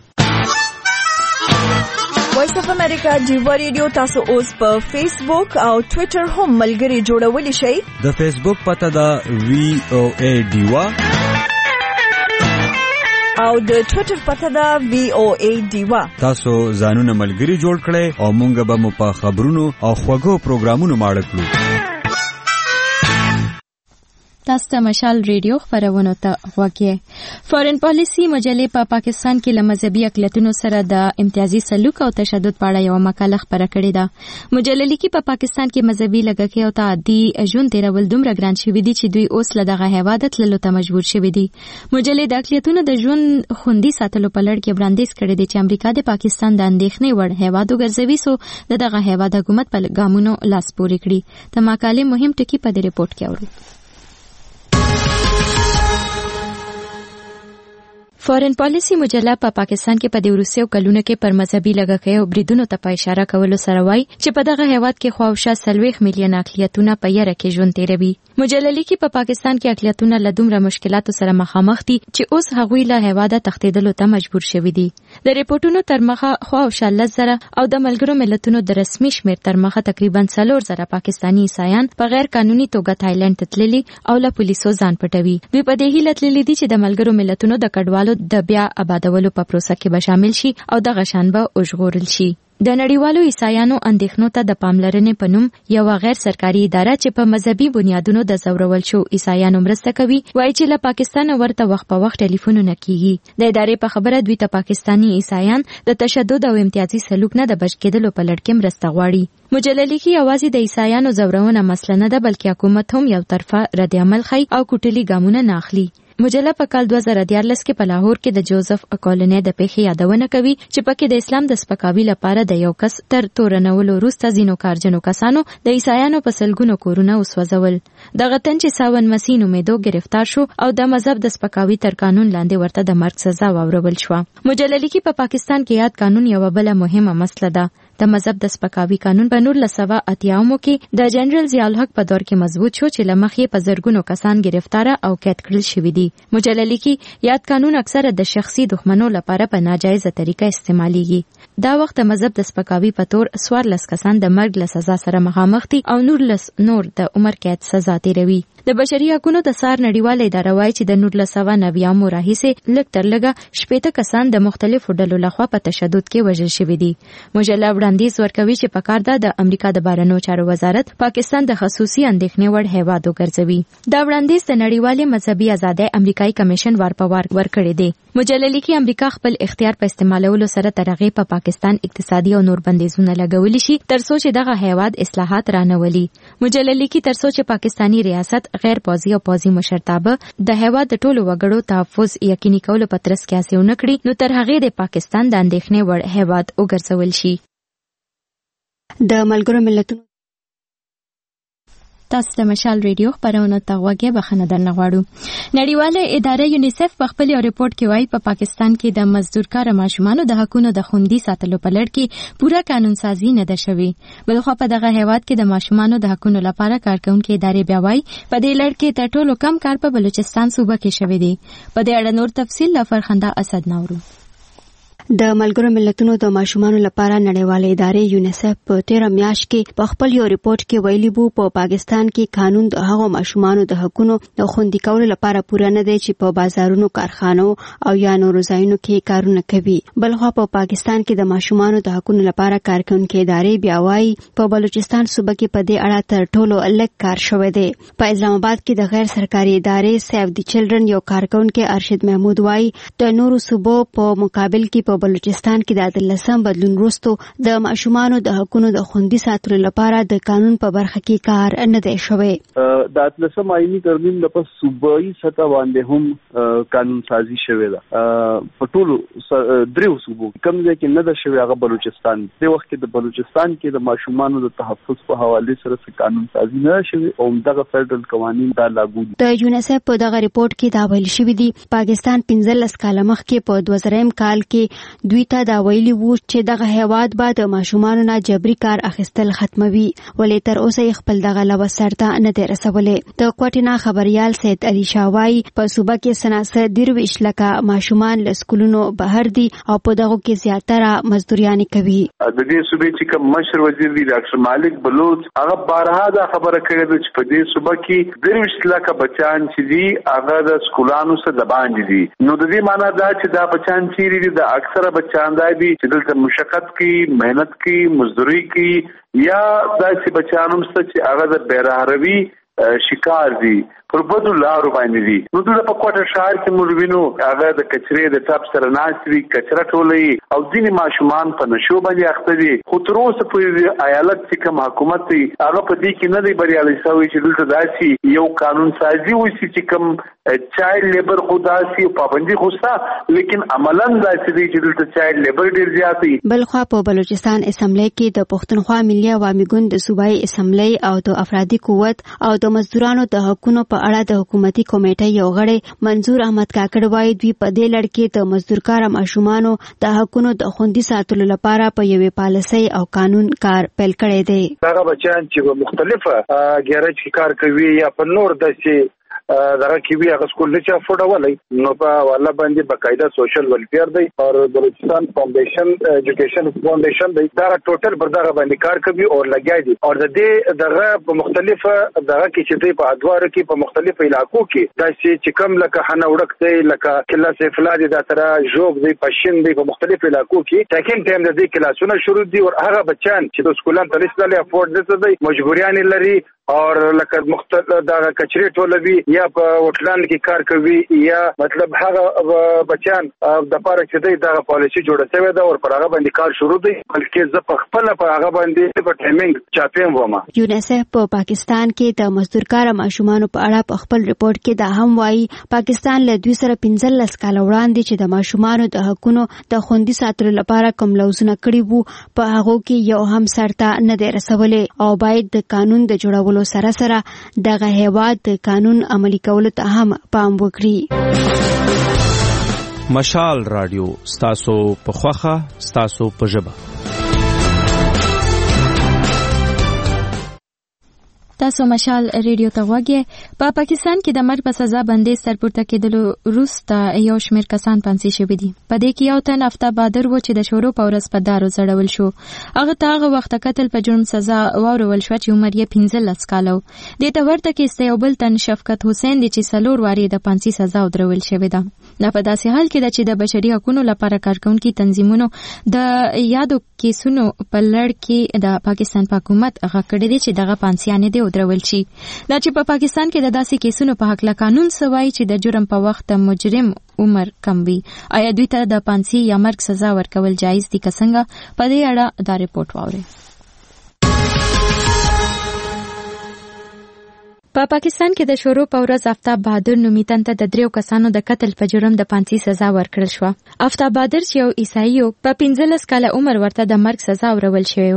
S7: وایس اف امریکا جیوا ریډیو تاسو اوس په فیسبوک او ټوئیټر هم ملګري جوړولی شئ.
S10: د فیسبوک پته ده وی او ای ډیوا
S7: او د ټوئیټر پته ده وی او ای ډیوا.
S10: تاسو ځانونه ملګري جوړ کړئ او مونږ به مو په خبرونو او خوږو پروګرامونو ماړه کړو.
S1: تاسو ته مشال ریډیو خبرونه ته غوږی. فارن پالیسی مجلې په پاکستان کې له مذهبي اقلیتونو سره د امتیازي سلوک او تشدد په اړه یوه مقاله خپره کړې ده. مجلې لیکي په پاکستان کې مذهبي لږکي او تعدي ژوند تیرول دومره ګران شوي دي چې دوی اوس له دغه هیواده تللو ته مجبور شوي دي. مجلې د اقلیتونو د ژوند خوندي ساتلو په لړ کې وړاندیز کړی دی چې امریکا د پاکستان د اندېښنې وړ هیواد وګرځوي څو د دغه هیواد حکومت په ګامونو لاس پورې کړي. د مقالې مهم ټکي په دې ریپورت کې اورو. فارن پالیسی مجله په پا پاکستان کې په دې وروستیو کلونو کې پر مذهبي لږکیو بریدونو ته په اشاره کولو سره وایي چې په دغه هیواد کې خواوشا څلوېښت میلیونه اقلیتونه په یره کې ژوند تیروي. مجله لیکي په پاکستان کې اقلیتونه له دومره مشکلاتو سره مخامخ دي چې اوس هغوی له هیواده تښتېدلو ته مجبور شوي دي. د ریپورټونو تر مخه خواوشا لس زره او د ملګرو ملتونو د رسمي شمېر تر مخه تقریبا څلور زره پاکستاني عیسایان په غیر قانوني توګه تایلند ته تللي او له پولیسو ځان پټوي. دوی په دې هیله تللي دي چې د ملګرو ملتونو د کډوالو د بیا آبادولو په پروسه کې به شامل شي او دغه شان به وژغورل شي. د نړیوالو عیسایانو اندېښنو ته د پاملرنې په نوم یوه غیر سرکاري اداره چې په مذهبي بنیادونو د ځورول شو عیسایانو مرسته کوي وایي چې له پاکستانه ورته وخت په وخت ټلیفونونه کیږي. د ادارې په خبره دوی ته پاکستاني عیسایان د تشدد او امتیازي سلوک نه د بچ کېدلو په لړ کې مرسته غواړي. مجله لیکي یوازې د عیسایانو ځورونه مسله نه ده بلکې حکومت هم یو طرفه رد عمل ښیي او کوټلي ګامونه نه اخلي. مجله په کال دوه زره دیارلس کې په لاهور کې د جوزف کالوني د پیښې یادونه کوي چې پکې د اسلام د سپکاوي لپاره د یو کس تر تورنولو وروسته ځینو کارجنو کسانو د عیسایانو په سلګونو کورونه وسوځول. دغه تن چې ساون مسیح نومېدو گرفتار شو او د مذهب د سپکاوي تر قانون لاندې ورته د مرګ سزا واورول شوه. مجله لیکي په پاکستان کې یاد قانون یوه بله مهمه مسله ده. د مذهب د سپکاوي قانون په نولس سوه اتیاومو کې د جنرال ضیاء الحق په دور کې مضبوط شو چې له مخې په زرګونو کسان گرفتاره او قید کړل شوي دي. مجله لیکي یاد قانون اکثره د شخصي دښمنو لپاره په ناجایزه طریقه استعمالیږي. دا وخت د مذهب د سپکاوي په تور څوارلس کسان د مرګ له سزا سره مخامخ دي او نورلس نور د عمر قید سزا تیروي. د بشري حقوقو د څار نړیواله اداره وایي چې د نولس سوه نویمو راهیسې لږ تر لږه شپېته کسان د مختلفو ډلو لخوا په تشدد کې وژل شوي دي. مجله وړاندیز ورکوي چې پکار ده د امریکا د بهرنیو چارو وزارت پاکستان د خصوصي اندېښنې وړ هیواد وګرځوي. دا وړاندیز د نړیوالې مذهبي ازادۍ امریکایي کمیشن وار په وار ورکړی دی. مجله لیکي امریکا خپل اختیار په استعمالولو سره تر هغې په پاکستان اقتصادي او نور بندیزونه لګولی شي تر څو چې دغه هیواد اصلاحات رانولي. مجله لیکي تر څو چې پاکستاني ریاست غیر پوځي او پوځي مشرتابه د هیواد د ټولو وګړو تحفظ یقیني کولو په ترڅ کې هڅې ونه کړي نو تر هغې د پاکستان د اندېښنې وړ هیواد وګرځول شي.
S5: د ملګرو ملتونو
S1: تاسو د مشال ریډیو خبرونه ته غوږی بخنه درنه غواړو. نړیواله اداره یونیسف په خپل ریپورت کې وایي په پاکستان کې د مزدورکار ماشومانو د حقونو د خوندي ساتلو په لړ کې پوره قانون سازي نه ده شوې. بلخو په دغه هیواد کې د ماشومانو د حقونو لپاره کارکونکو ادارې بیا وایي په دې لړ کې تر ټولو کم کار په بلوچستان صوبه کې شوی دی. په دې اړه نور تفصیل له فرخنده اسد نورو.
S5: د ملګرو ملتونو د ماشومانو لپاره نړیواله ادارې یونیسف په تیره میاشت کې په خپل یو ریپورت کې ویلي وو په پاکستان کې قانون د هغو ماشومانو د حقونو د خوندي کولو لپاره پوره نه دی چې په بازارونو، کارخانو او یا نورو ځایونو کې کارونه کوي. بلخو په پاکستان کې د ماشومانو د حقونو لپاره کارکونکو ادارې بیا وایي په بلوچستان صوبه کې په دې اړه تر ټولو لږ کار شوی دی. په اسلام آباد کې د غیر سرکاري ادارې سیو دی چلډرن یو کارکونکو ارشد محمود وایي د نورو صوبو په مقابل کې په بلوچستان کې د اتلسم بدلون وروسته د ماشومانو د حقونو د خوندي ساتلو لپاره د قانون په برخه کې کار نه دی شوی.
S4: د اتلسم آئینی ترمیم د په صوبایي سطح باندې هم قانون سازي شوی ده. په ټولو دریو صوبو کوم ځای کې نه ده شوی هغه بلوچستان. د وخت کې د بلوچستان کې د ماشومانو د تحفظ په حواله سره قانون سازي نه شوی او دغه فدرل قوانين دا لاګو دي.
S5: د یونیسف په دغه ریپورت کې دا ویل شوی دی پاکستان پنځلس کاله مخکې په دوه زره کال کې دوی ته دا ویلي وو چې دغه هیواد به د ماشومانو نه جبري کار اخیستل ختموي، ولې تر اوسه خپل دغه لوس سرته نه دی رسولی. د کوټینا خبريال سید علي شاوای په صوبه کې سناسه دیرويش لکه ماشومان له سکولونو بهر دي او په دغه کې زیاتره مزدوریانې کوي.
S13: د دې صوبې چې کوم مشر وزیر دی ډاکټر مالک بلوچ هغه بارها دا خبره کړې ده چې په دې صوبه کې دیرويش لکه بچان چې دي هغه د سکولانو سره د باندې دي. نو د دې معنی دا چې دا بچان چیرې دي د اکثره بچاندای دي چې دلته مشقت کوي، مهنت کوي، مزدوري کوي یا داسې بچانو سره چې هغه د بیرهروي شکار دي پر بدو لارو باندې دي. نو د په کوټه شهر کې موږ وینو هغه د کچرې د ټاپ سره ناشري کچره ټولې او ځینې ماشومان په نشو باندې اخته دي. خو تر اوسه په ایالت کې کوم حکومت دی هغه په دې کې نه دی بریالي شوی چې دلته داسي یو قانون سازي وشي چې کوم چایلډ لیبر خو داسي پابندي خوستا لیکن عملاً داسي دی چې دلته چایلډ لیبر ډیر زیات دی.
S5: بلخو په بلوچستان اسمبلی کې د پښتونخوا ملي عوامي ګوند د صوبایي اسمبلی او د افرادي قوت او د مزدورانو د حقونو په اړه د حکومتي کمیټې یو غړی منظور احمد کاکړ وایي دوی په دې لړ کې د مزدورکار ماشومانو د حقونو د خوندي ساتلو لپاره په یوې پالیسۍ او قانون کار پیل کړی دی.
S12: هغه بچیان چې په مختلفه ګیرج کې کار کوي یا په نور داسې دغه کې وی هغه سکول چې افورډولای نو په والا باندې باقاعده سوشل ویلفیر دی او بلوچستان فاونډیشن ایجوکیشن فاونډیشن دی دا ټوټل پر دغه باندې کار کوي او لګای دي او د دې دغه په مختلفه دغه کې چې دی په ادوار کې په مختلفو علاقو کې دا چې کم لکه حنا وړک دی لکه کله سیفلادي دا تر جوب دی پښین دی په مختلفو علاقو کې تاکین ټیم د دې کلاسونه شروع دي او هغه بچان چې د سکولان ترسله افورډ دي مجبوریان لري اور لکه مختلف دا کچري ټولوي یا په وټلند کې کار کوي یا مطلب هغه بچان د پاره چې دی دا پالیسي جوړه شوی دا او پر هغه باندې کار شروع دی بلکې زه په خپل په هغه باندې په ټایمینګ چاپیم ومه.
S5: یونیسف په پاکستان کې د مزدورکار ماشومانو په اړه په خپل ریپورت کې دا هم وایي پاکستان له دوی سره پنځلس کال وړاندې چې د ماشومانو د حقونو د خوندي ساتلو لپاره کوم لوزونه کړي وو په هغه کې یو هم سرته نه دی رسولی او باید د قانون د جوړولو سره سره دغه هیواد د قانون عملي کولو ته هم پام وکړي.
S14: مشال رادیو ستاسو په خوخه ستاسو په ژبه.
S1: تاسو مشال ریډیو ته غوږی. په پاکستان کې د مرګ په سزا باندې سرپورته کېدلو وروسته یو شمېر کسان پانسي شوي دي. په دې کې یو تن افتا بادر و چې د شورو په ورځ په دارو ځړول شو. هغه ته هغه وخت قتل په جرم سزا واورول شو چې عمر یې پنځلس کاله و. دې ته ورته کې یو بل تن شفقت حسین دی چې څلور وارې د پانسي سزا ودرول شوې ده. دا په داسې حال کې ده چې د بشري حقوقو لپاره کارکونکي تنظیمونو د یادو کیسونو په لړ کې د پاکستان حکومت هغه کړی دی چې دغه پانسیانې دی ودرول شي. دا چې په پاکستان کې د داسې کیسونو په حق له قانون سوای چې د جرم په وخت مجرم عمر کم وي. آیا دوی ته د پانسي یا مرګ سزا ورکول جایز دي که څنګه؟ په دې اړه دا ریپورت واورئ. په پا پاکستان کې د شورو په ورځ آفتاب بهادر نومي تن ته د دریو کسانو د قتل په جرم د پانسي سزا ورکړل شوه. آفتاب بهادر چې یو عیسائی و په پنځلس کاله عمر ورته د مرګ سزا ورول شوې وه.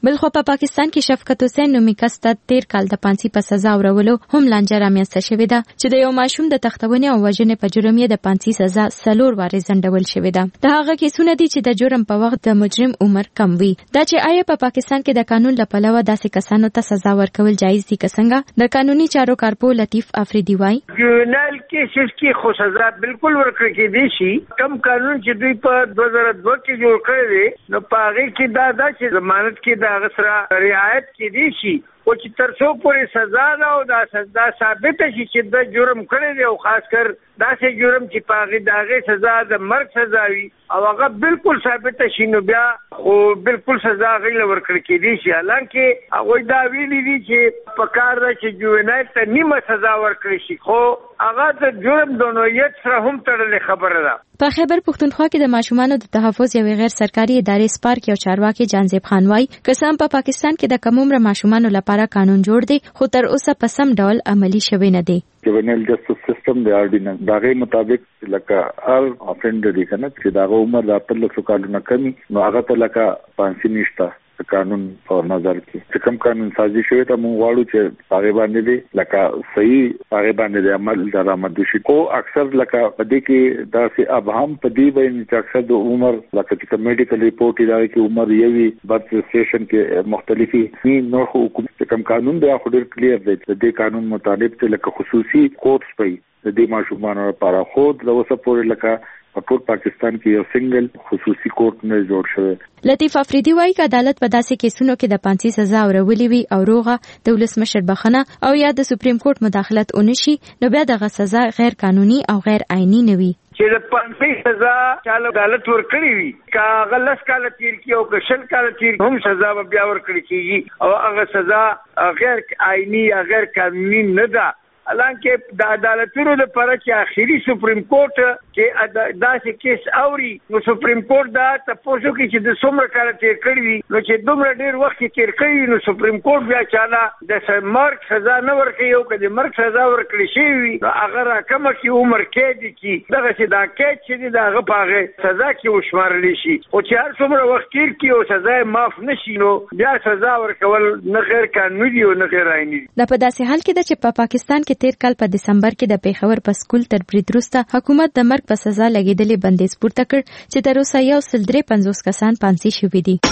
S1: بلخو په پاکستان کې شفقت حسین نومي کس ته تیر کال د پانسي په سزا ورولو هم لانجه رامنځته شوې ده چې د یو ماشوم د تختونې او وژنې په جرم یې د پانسي سزا څلور وارې ځنډول شوې ده. د هغه کیسونه دي چې د جرم په وخت د مجرم عمر کم وي. دا چې آیا په پاکستان کې د قانون له پلوه داسې کسانو ته سزا ورکول جایز دي که څنګه؟ د قانوني چارو کارپو لطیف افریدي وایي
S11: جوینایل کیسز کې خو سزا بالکل ورکړل کېدی شي. کم قانون چې دوی په دوه زره دوه کې جوړ کړی دی نو په هغې کې دا ده چې ضمانت کې د هغه سره رعایت کېدی شي او چې تر څو پورې سزا ده او دا سزا ثابته شي چې د جرم کړی دی او خاص کر داسې جرم چې په هغې د هغې سزا د مرګ سزا وي او هغه بالکل ثابته شي نو بیا خو بالکل سزا هغوی له ورکړل کېدی شي. حالانکې هغوی دا ویلي دي چې په کار ده چې جوینایل ته نیمه سزا ورکړی شي خو هغه د جرم د نوعیت سره هم تړلې خبره ده.
S1: په خیبر پښتونخوا کې د ماشومانو د تحفظ یوې غیر سرکاري ادارې سپارک یو چارواکي جانزیب خان وایي که څه هم په پاکستان کې د کم عمره ماشومانو لپاره قانون جوړ دی خو تر اوسه په سم ډول عملي شوی نه دی.
S15: جوینایل جسټس سیستم د آرډیننس دغه مطابق لکه هر افندر دی کنه چې دغه عمر د اتلسو کالو نه کمی نو هغه ته لکه پانسي نشته قانون په نظر کې چې کوم قانون سازي شوی ته موږ واړو چې هغه باندې دی لکه صحیح هغه باندې د عمل درآمد شي. او اکثر لکه په دې کې داسې ابهام په دې باندې چې اکثر د عمر لکه چې میډیکل ریپورت دی چې عمر یوي برث رجسټریشن کې مختلفي نو حکومت کوم قانون دی خو ډېر کلیر دی. د دې قانون مطابق ته لکه خصوصي کورټس پي د دې ماشومانو لپاره خود له اوسه پورې لکه په ټول پاکستان کې یو سنگل خصوصي کورټ نه جوړ شوی.
S1: لطیف افریدي وایي که عدالت په داسې کیسونو کې د پانسي سزا ورولې وي او روغه د ولسمشر بخښنه او یا د سپریم کورټ مداخلت ونشي نو بیا دغه سزا غیر قانوني او غیر عیني نه وي.
S11: چې د پانسي سزا چاله عدالت ورکړي وي که هغه لس کاله تیر کړي او که شل کاله تیر هم سزا به بیا ورکړل کېږي او هغه سزا غیر عیني یا غیر قانوني نه ده. حالانکه د عدالتونو لپاره چې اخیری سپریم کورټ کې داسې کیس اوري نو سپریم کورټ دا تاسو کې چې د څومره کاله تیر کړی وي نو چې دومره ډیر وخت تیر کړی وي نو سپریم کورټ بیا چاله د مرګ سزا نه ورکوي او که د مرګ سزا ورکړل شي وي نو هغه راکمه کې عمر قید کړي دغه چې دا قید چې دی د هغه په هغې سزا کې وشمارلی شي او چې هر څومره وخت تیر کړي او سزا یې معاف نه شي نو بیا سزا ورکول نه غیر قانوني دي او نه غیر عیني دي.
S1: دا په داسې حال کې ده چې په پاکستان کې تیر کال په دسمبر کې د پیښور په سکول تر برید وروسته حکومت د مرګ په سزا لګېدلې بندیز پورته کړ چې تر اوسه یو سل درې پنځوس کسان پانسي شوي دي.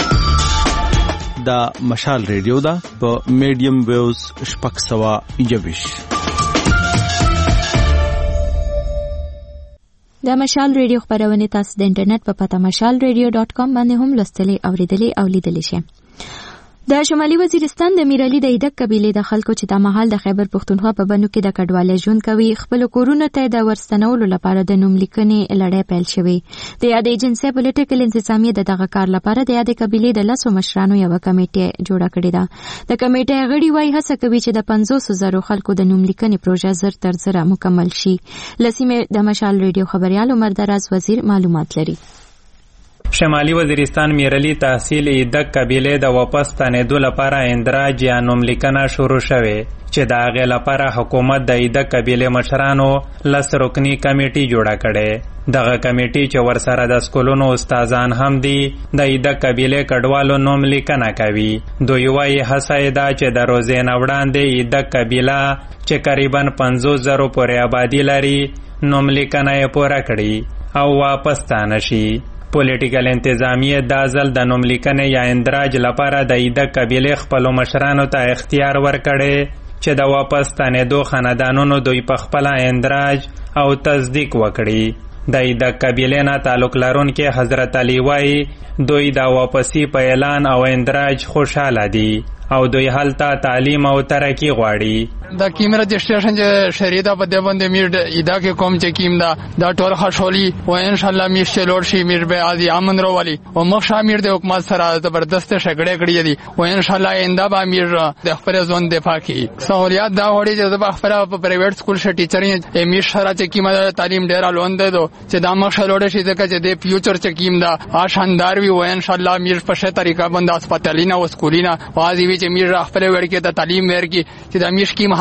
S6: دا مشال ریډیو ده په میډیم ویوز شپږ سوه یوویشت.
S1: د مشال ریډیو خبرونه تاسو د انټرنیټ په پته مشال ریډیو ډاټ کام باندې هم لوستلی اوریدلی او لیدلی شئ. د شمالي وزیرستان د میرعلي د ایدک قبیلې د خلکو چې د مهال د خیبر پښتونخوا په بنو کې د کډوالۍ ژوند کوي خپل کورونه ته د ورستنولو لپاره د نوم لیکنې لړۍ پیل شوې. د یادې ایجنسۍ پولیټیکل انتظامیه د دغه کار لپاره د یادې قبیلې د لسو مشرانو یوه کمیټه جوړه کړې ده. د کمیټې غړي وایي هڅه کوي چې د پنځوسو زرو خلکو د نوم لیکنې پروژه زر تر زره مکمل شي. له سیمې د مشال ریډیو خبریال عمر دراز وزیر معلومات لري.
S19: شمالي وزیرستان میرعلي تحصیل ایدک قبیلې د واپس ستنېدو لپاره اندراج یا نوملیکنه شروع شوې چې د هغې لپاره حکومت د ایدک قبیلې مشرانو لس رکني کمیټي جوړه کړې. دغه کمیټي چې ورسره د سکولونو استادان هم دي د ایدک قبیلې کډوالو نوم لیکنه کوي. دوی وایي هڅه یې ده چې د روزې نه وړاندې ایدک قبیله چې قریبا پنځوس زرو پورې آبادي لري نوم لیکنه یې پوره کړي او واپس ستانه شي. پولیټیکل انتظامیه دا ځل د نوم لیکنې یا اندراج لپاره د ایدک قبیلې خپلو مشرانو ته اختیار ورکړی چې د واپس ستنېدو خاندانونو دوی په خپله اندراج او تصدیق وکړي. د ایدک قبیلې نه تعلق لرونکي حضرت علي وایي دوی د واپسی په اعلان او اندراج خوشحاله دي او دوی هلته تعلیم او ترقی غواړي.
S24: دا کیم رجسٹریشن چې شریعه په دې باندې میر ادا کې کوم چې کیم دا دا ټول خښولي او ان شاء الله میر چلور شي میر به ازي امن روالي او مخ شامیر د حکومت سره زبردست شګړې کړې دي او ان شاء الله آینده به میر د خپل ځون دفاع کوي. سہولیات دا وړي چې د خپل په پرایویټ سکول شې ټیچرینګ میر سره چې کیم تعلیم ډیر الوند دي چې دا مخ چلور شي ځکه چې د فیوچر چې کیم دا شاندار وي او ان شاء الله میر په شه طریقه باندې هسپتالینه او سکولینا او ازي چې میر خپل ورکه ته تعلیم ورکي چې د میر کیم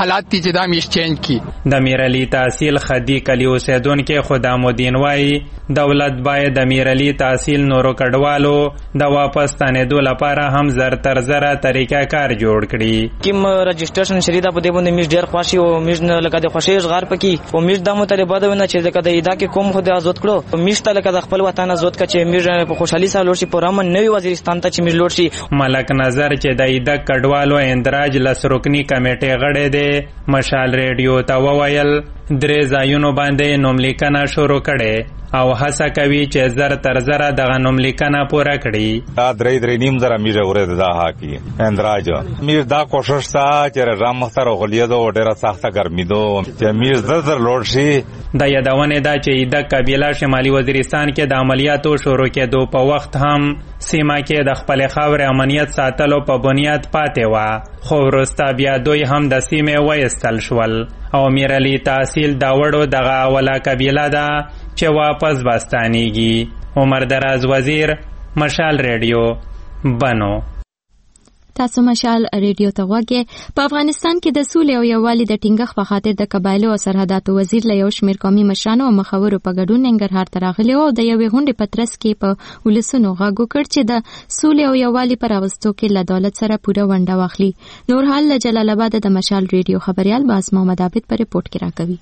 S24: حالات دي چې دا میش چینج کی.
S19: د میرعلی تحصیل خدی کلی اوسیدونکو خدامالدین وایي دولت باید د میرعلی تحصیل نورو کډوالو د واپس ستنېدو لپاره هم زر تر زره طریقه کار جوړ کړي.
S8: کوم رجسټریشن شریدا په دې باندې میش ډیر خوشي او میش لکه د خوشي ژغار پکې او میش د مطالبه ده نه چې لکه د ادا کې کوم خو د آزاد کړو میش ته لکه د خپل وطن آزاد کړي چې میش په خوشحالي سره لور شي په رامن نوي وزیرستان ته چې میش لور شي.
S19: ملک نظر چې د ادا کډوالو اندراج لس رکنی کمیټه غړی دی مشال ریډیو ته وویل درې ځایونو باندې نوملیکنه شروع کړي او هڅه کوي چې زر تر زره دغه نوملیکنه پوره کړي.
S17: دا درې درې نیم زره میره ورته دا حقي اندراج میر دا کوشش تا چې رام مختار غلیه دو ډیره سخته ګرمي دو چې میر زر زر لوړ شي.
S19: د یادونه دا چې د قبیله شمالي وزیرستان کې د عملیاتو شروع کېدو په وخت هم سیمه کې د خپل خاور امنیت ساتلو په بنیاد پاتې و خو وروسته بیا دوی هم د سیمې وایستل شول او میرعلی تحصیل دا وړو دغه اوله قبیله ده چې واپس باستانیږي. عمر دراز وزیر مشال ریډیو بنو.
S1: تاسو مشال ریډیو ته وګورئ. په افغانستان کې د سولې او یووالي د ټینګښت په خاطر د قبایلو او سرحداتو وزیر له یو شمېر قومي مشرانو او مخورو په ګډون ننګرهار ته راغلی او د یوې غونډې په ترڅ کې په ولسونو غږ وکړ چې د سولې او یووالي پر راوستو کې له دولت سره پوره ونډه واخلي. نور حال له جلال آباد د مشال ریډیو خبريال باز محمد عابد په ریپورت کې راکوي.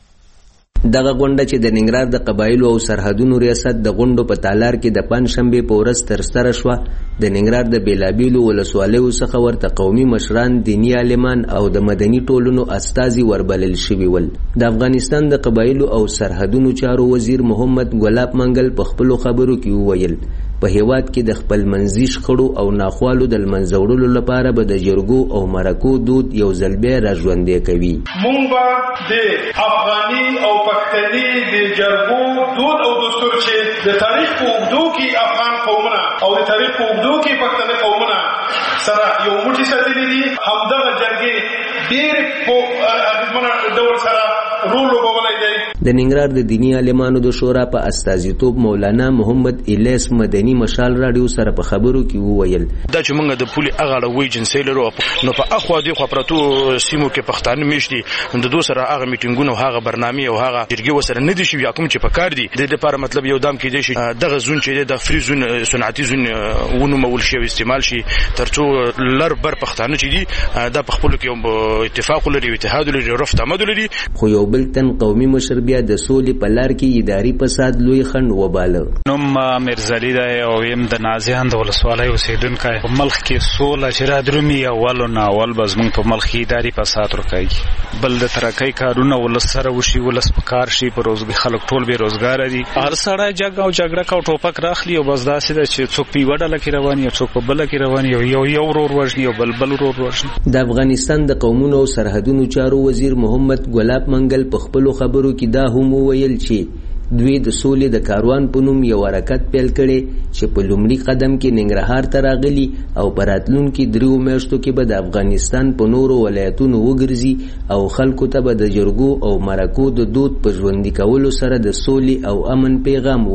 S21: دغه غونډه چې د ننګرهار د قبایلو او سرحدونو ریاست د غونډو په تالار کې د پنځشنبه په ورځ ترسره شوه د ننګرهار د بیلابیلو ولسوالیو څخه ورته قومي مشران، دینی عالمان او د مدني ټولنو استازي وربلل شوي ول. د افغانستان د قبایلو او سرحدونو چارو وزیر محمد ګلاب منګل په خپلو خبرو کې وویل په هیواد کې د خپل منځي شخړو او ناخوالو د منځه وړلو لپاره به د جرګو او مرکو دود یو ځل بیا راژوندی کوي.
S22: مونږ به د افغاني او پښتني د جرګو دود او دستور چې د تاریخ په اوږدو کې افغان قومونه او د تاریخ په اوږدو کې پښتني قومونه سره یو موټی ساتلي دي همدغه جرګې ډېر په اغېزمنه ډول سره رول لوبولی دی.
S21: د ننګرهار د دینی عالمانو د شورا په استازیتوب مولانا محمد الیاس مدني مشال راډیو سره په خبرو کې وویل
S25: دا چې موږ د پولي هغه اړوي جنسي لرو نو په اخوا دی خو پرتو سیمو کې پښتانه میشتي د دوه سره هغه میټینګونه او هغه برنامه او هغه جرګې وسره نه دي شي یا کوم چې په کار دي د لپاره مطلب یو دام کې دی شي دغه زون چې د فری زون صنعتي زون ونو مول شي استعمال شي ترڅو لر بر پښتانه چې دي دا په خپل کې اتفاق لري اتحاد لري رفت آمد لري.
S21: خو یو بل تن قومي مشر بیا د سولې په لار کې اداري فساد لوی خنډ وباله.
S26: نوم میرزالي دی او يم د نازیان د ولسوالۍ اوسیدونکی په ملک کې سوله چې را درومي اولو نه اول به زموږ په ملک کې اداري فساد ورکوي بل د ترقۍ کارونه ولس سره وشي ولس په کار شي په روزګار خلک ټول بې روزګاره دي هر سړی جګ او جګړه کو ټوپک راخلي او بس داسې ده چې څوک په یوه ډله کې روان وي څوک په بله کې روان وي یو یو ورور وژني او بل بل ورور وژني.
S21: د افغانستان د قومونو او سرحدونو چارو وزیر محمد ګلاب منګل په خپلو خبرو کې دا هم وویل چې دوی د سولې د کاروان په نوم یو حرکت پیل کړي چې په لومړي قدم کې ننګرهار ته راغلي او په راتلونکي دریو میاشتو کې به د افغانستان په نورو ولایتونو وګرځي او خلکو ته به د جرګو او مرکو د دود په ژوندي کولو سره د سولې او امن پیغام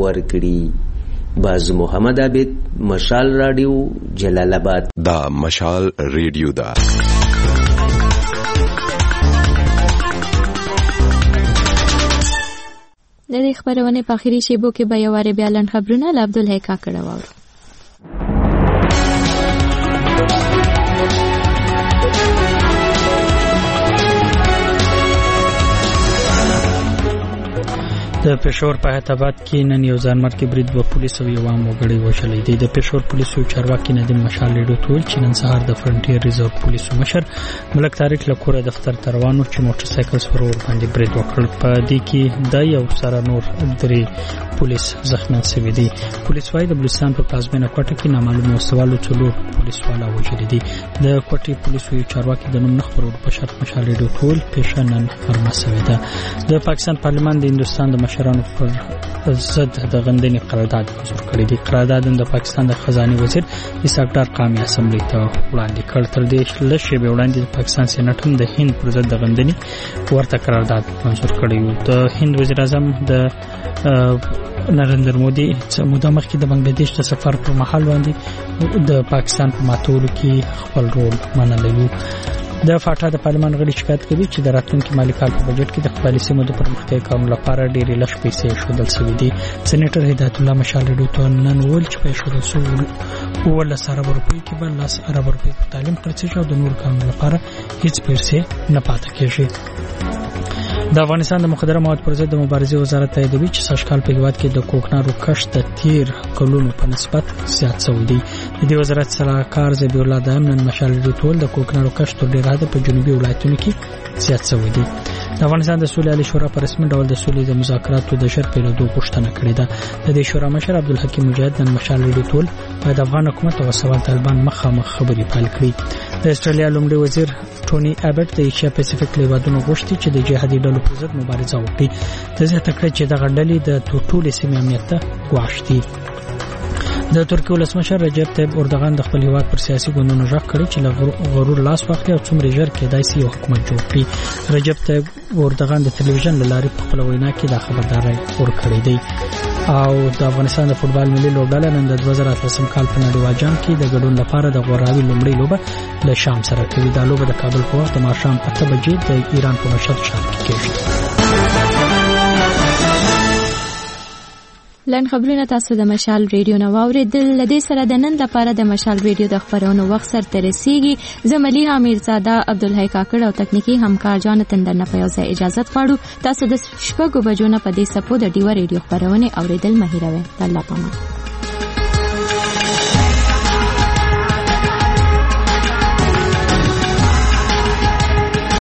S21: ورکړي. باز محمد عابد مشال راډیو جلال آباد.
S27: دا مشال ریډیو دا
S1: د دې خبرونه په اخیری شیبو کې به یو واره بیا لن خبرونه له عبدالحی کاکړه واورو.
S2: د پېښور په حیدرآباد کې نن یو ځانمرګي برید و پولیس او یو عام وګړی وشلې دي. د پېښور پولیسو چارواکي ندیم مشال ریډیو ته ویل چې نن سهار د فرنټیر ریزرو پولیسو مشر ملک طارق له کوره دفتر ته روان و چې موټر سایکل سپر ور باندې برید وکړ. په دې کې د یو سره نور درې پولیس زخمیان شوي دي. پولیس وايي د بلوچستان په پلازمینه کوټه کې نامعلوم وسوالو څلور پولیس والا وژلي دي. د کوټې پولیسو یو چارواکي د نوم نه خبرول په شرط مشال ریډیو ټول پېښه نن فرما شوې ده. د پاکستان پارلمان د هندوستان د مشرانو پر ضد د غندنې قرارداد منظور کړی دی. قرارداد د پاکستان د خزانه وزیر اسحاق ډار قومي اسمبلی ته وړاندې کړ. تر دې لږ شېبې وړاندې د پاکستان سېنات هم د هند پر ضد د غندنې ورته قرارداد منظور کړی و. د هند وزیر اعظم د نریندر مودي موده مخکې د بنگلاديش د سفر پر مهال باندې د پاکستان په ماتولو کې خپل رول منلی و. د فاټا د پارلمان غړي شکایت کوي چې د راتلونکي مالي کال په بجټ کې د خپلې سیمو د پرمختګ کارونو لپاره ډېرې لږ پیسې ښودل شوې دي. سېنیټر هدایت الله مشال ریډیو ته نن وویل چې په ایښودل شوو اوولس اربه روپیو کې به لس اربه روپۍ په تعلیم خرڅېږي او د نورو کارونو لپاره هیڅ پیسې نه پاتې کېږي. د افغانستان د مخدره موادو پر ضد د مبارزې وزارت تاییدوي چې سږکال په هېواد کې د کوکنارو کښت د تیر کلونو په نسبت زیات شوی دی. د دې وزارت سلاکار ذبیح الله دایم نن مشال ریډیو ته وویل د کوکنارو کښت تر ډېره حده په جنوبي ولایتونو کې زیات شوی دی. د افغانستان د سولې عالي شورا په رسمي ډول د سولې د مذاکراتو د ژر پیلېدو غوښتنه کړې ده. د دې شورا مشر عبدالحکیم مجاهد نن مشال ریډیو ته وویل باید افغان حکومت او سوال طالبان مخامخ خبرې پیل کړي. د استرالیا لومړي وزیر ټوني ابټ د ایشیا پیسفیک له هېوادونو غوښتي چې د جهادي ډلو پر ضد مبارزه وکړي. د زیاته کړه چې دغه ډلې د ټولې سیمې امنیت ته ګواښ دي. د ترکیې ولسمشر رجب طیب اردوغان د خپل هیواد پر سیاسي ګوندونو ژغ کړی چې له غرور لاس واخلي او څومره ژر کېدای شي یو حکومت جوړ کړي. رجب طیب اردوغان د تلویزیون له لارې په خپله وینا کې دا خبرداری ورکړی دی. او د افغانستان د فوټبال ملي لوبډله نن د دوه زره اتلسم کال په نړیوال جام کې د ګډون لپاره د غوراوي لومړۍ لوبه له شام سره کوي. دا لوبه د کابل په وخت د ماښام اته بجې د ایران په مشهد ښار کې کېږي.
S1: لن خبرونه تاسو د مشال ریډیو نو اوریدل. لدې سره د نن لپاره د مشال ریډیو د خبرونو وخت سره ترسيږي. زملي امیر زاده عبدالحی کاکړ او تکنیکی همکار جانتن درنه په یوځای اجازه غواړو. تاسو د شپږو بجو نه په دې سپو د ډیو ریډیو خبرونه اوریدل مهیروي. الله پامان.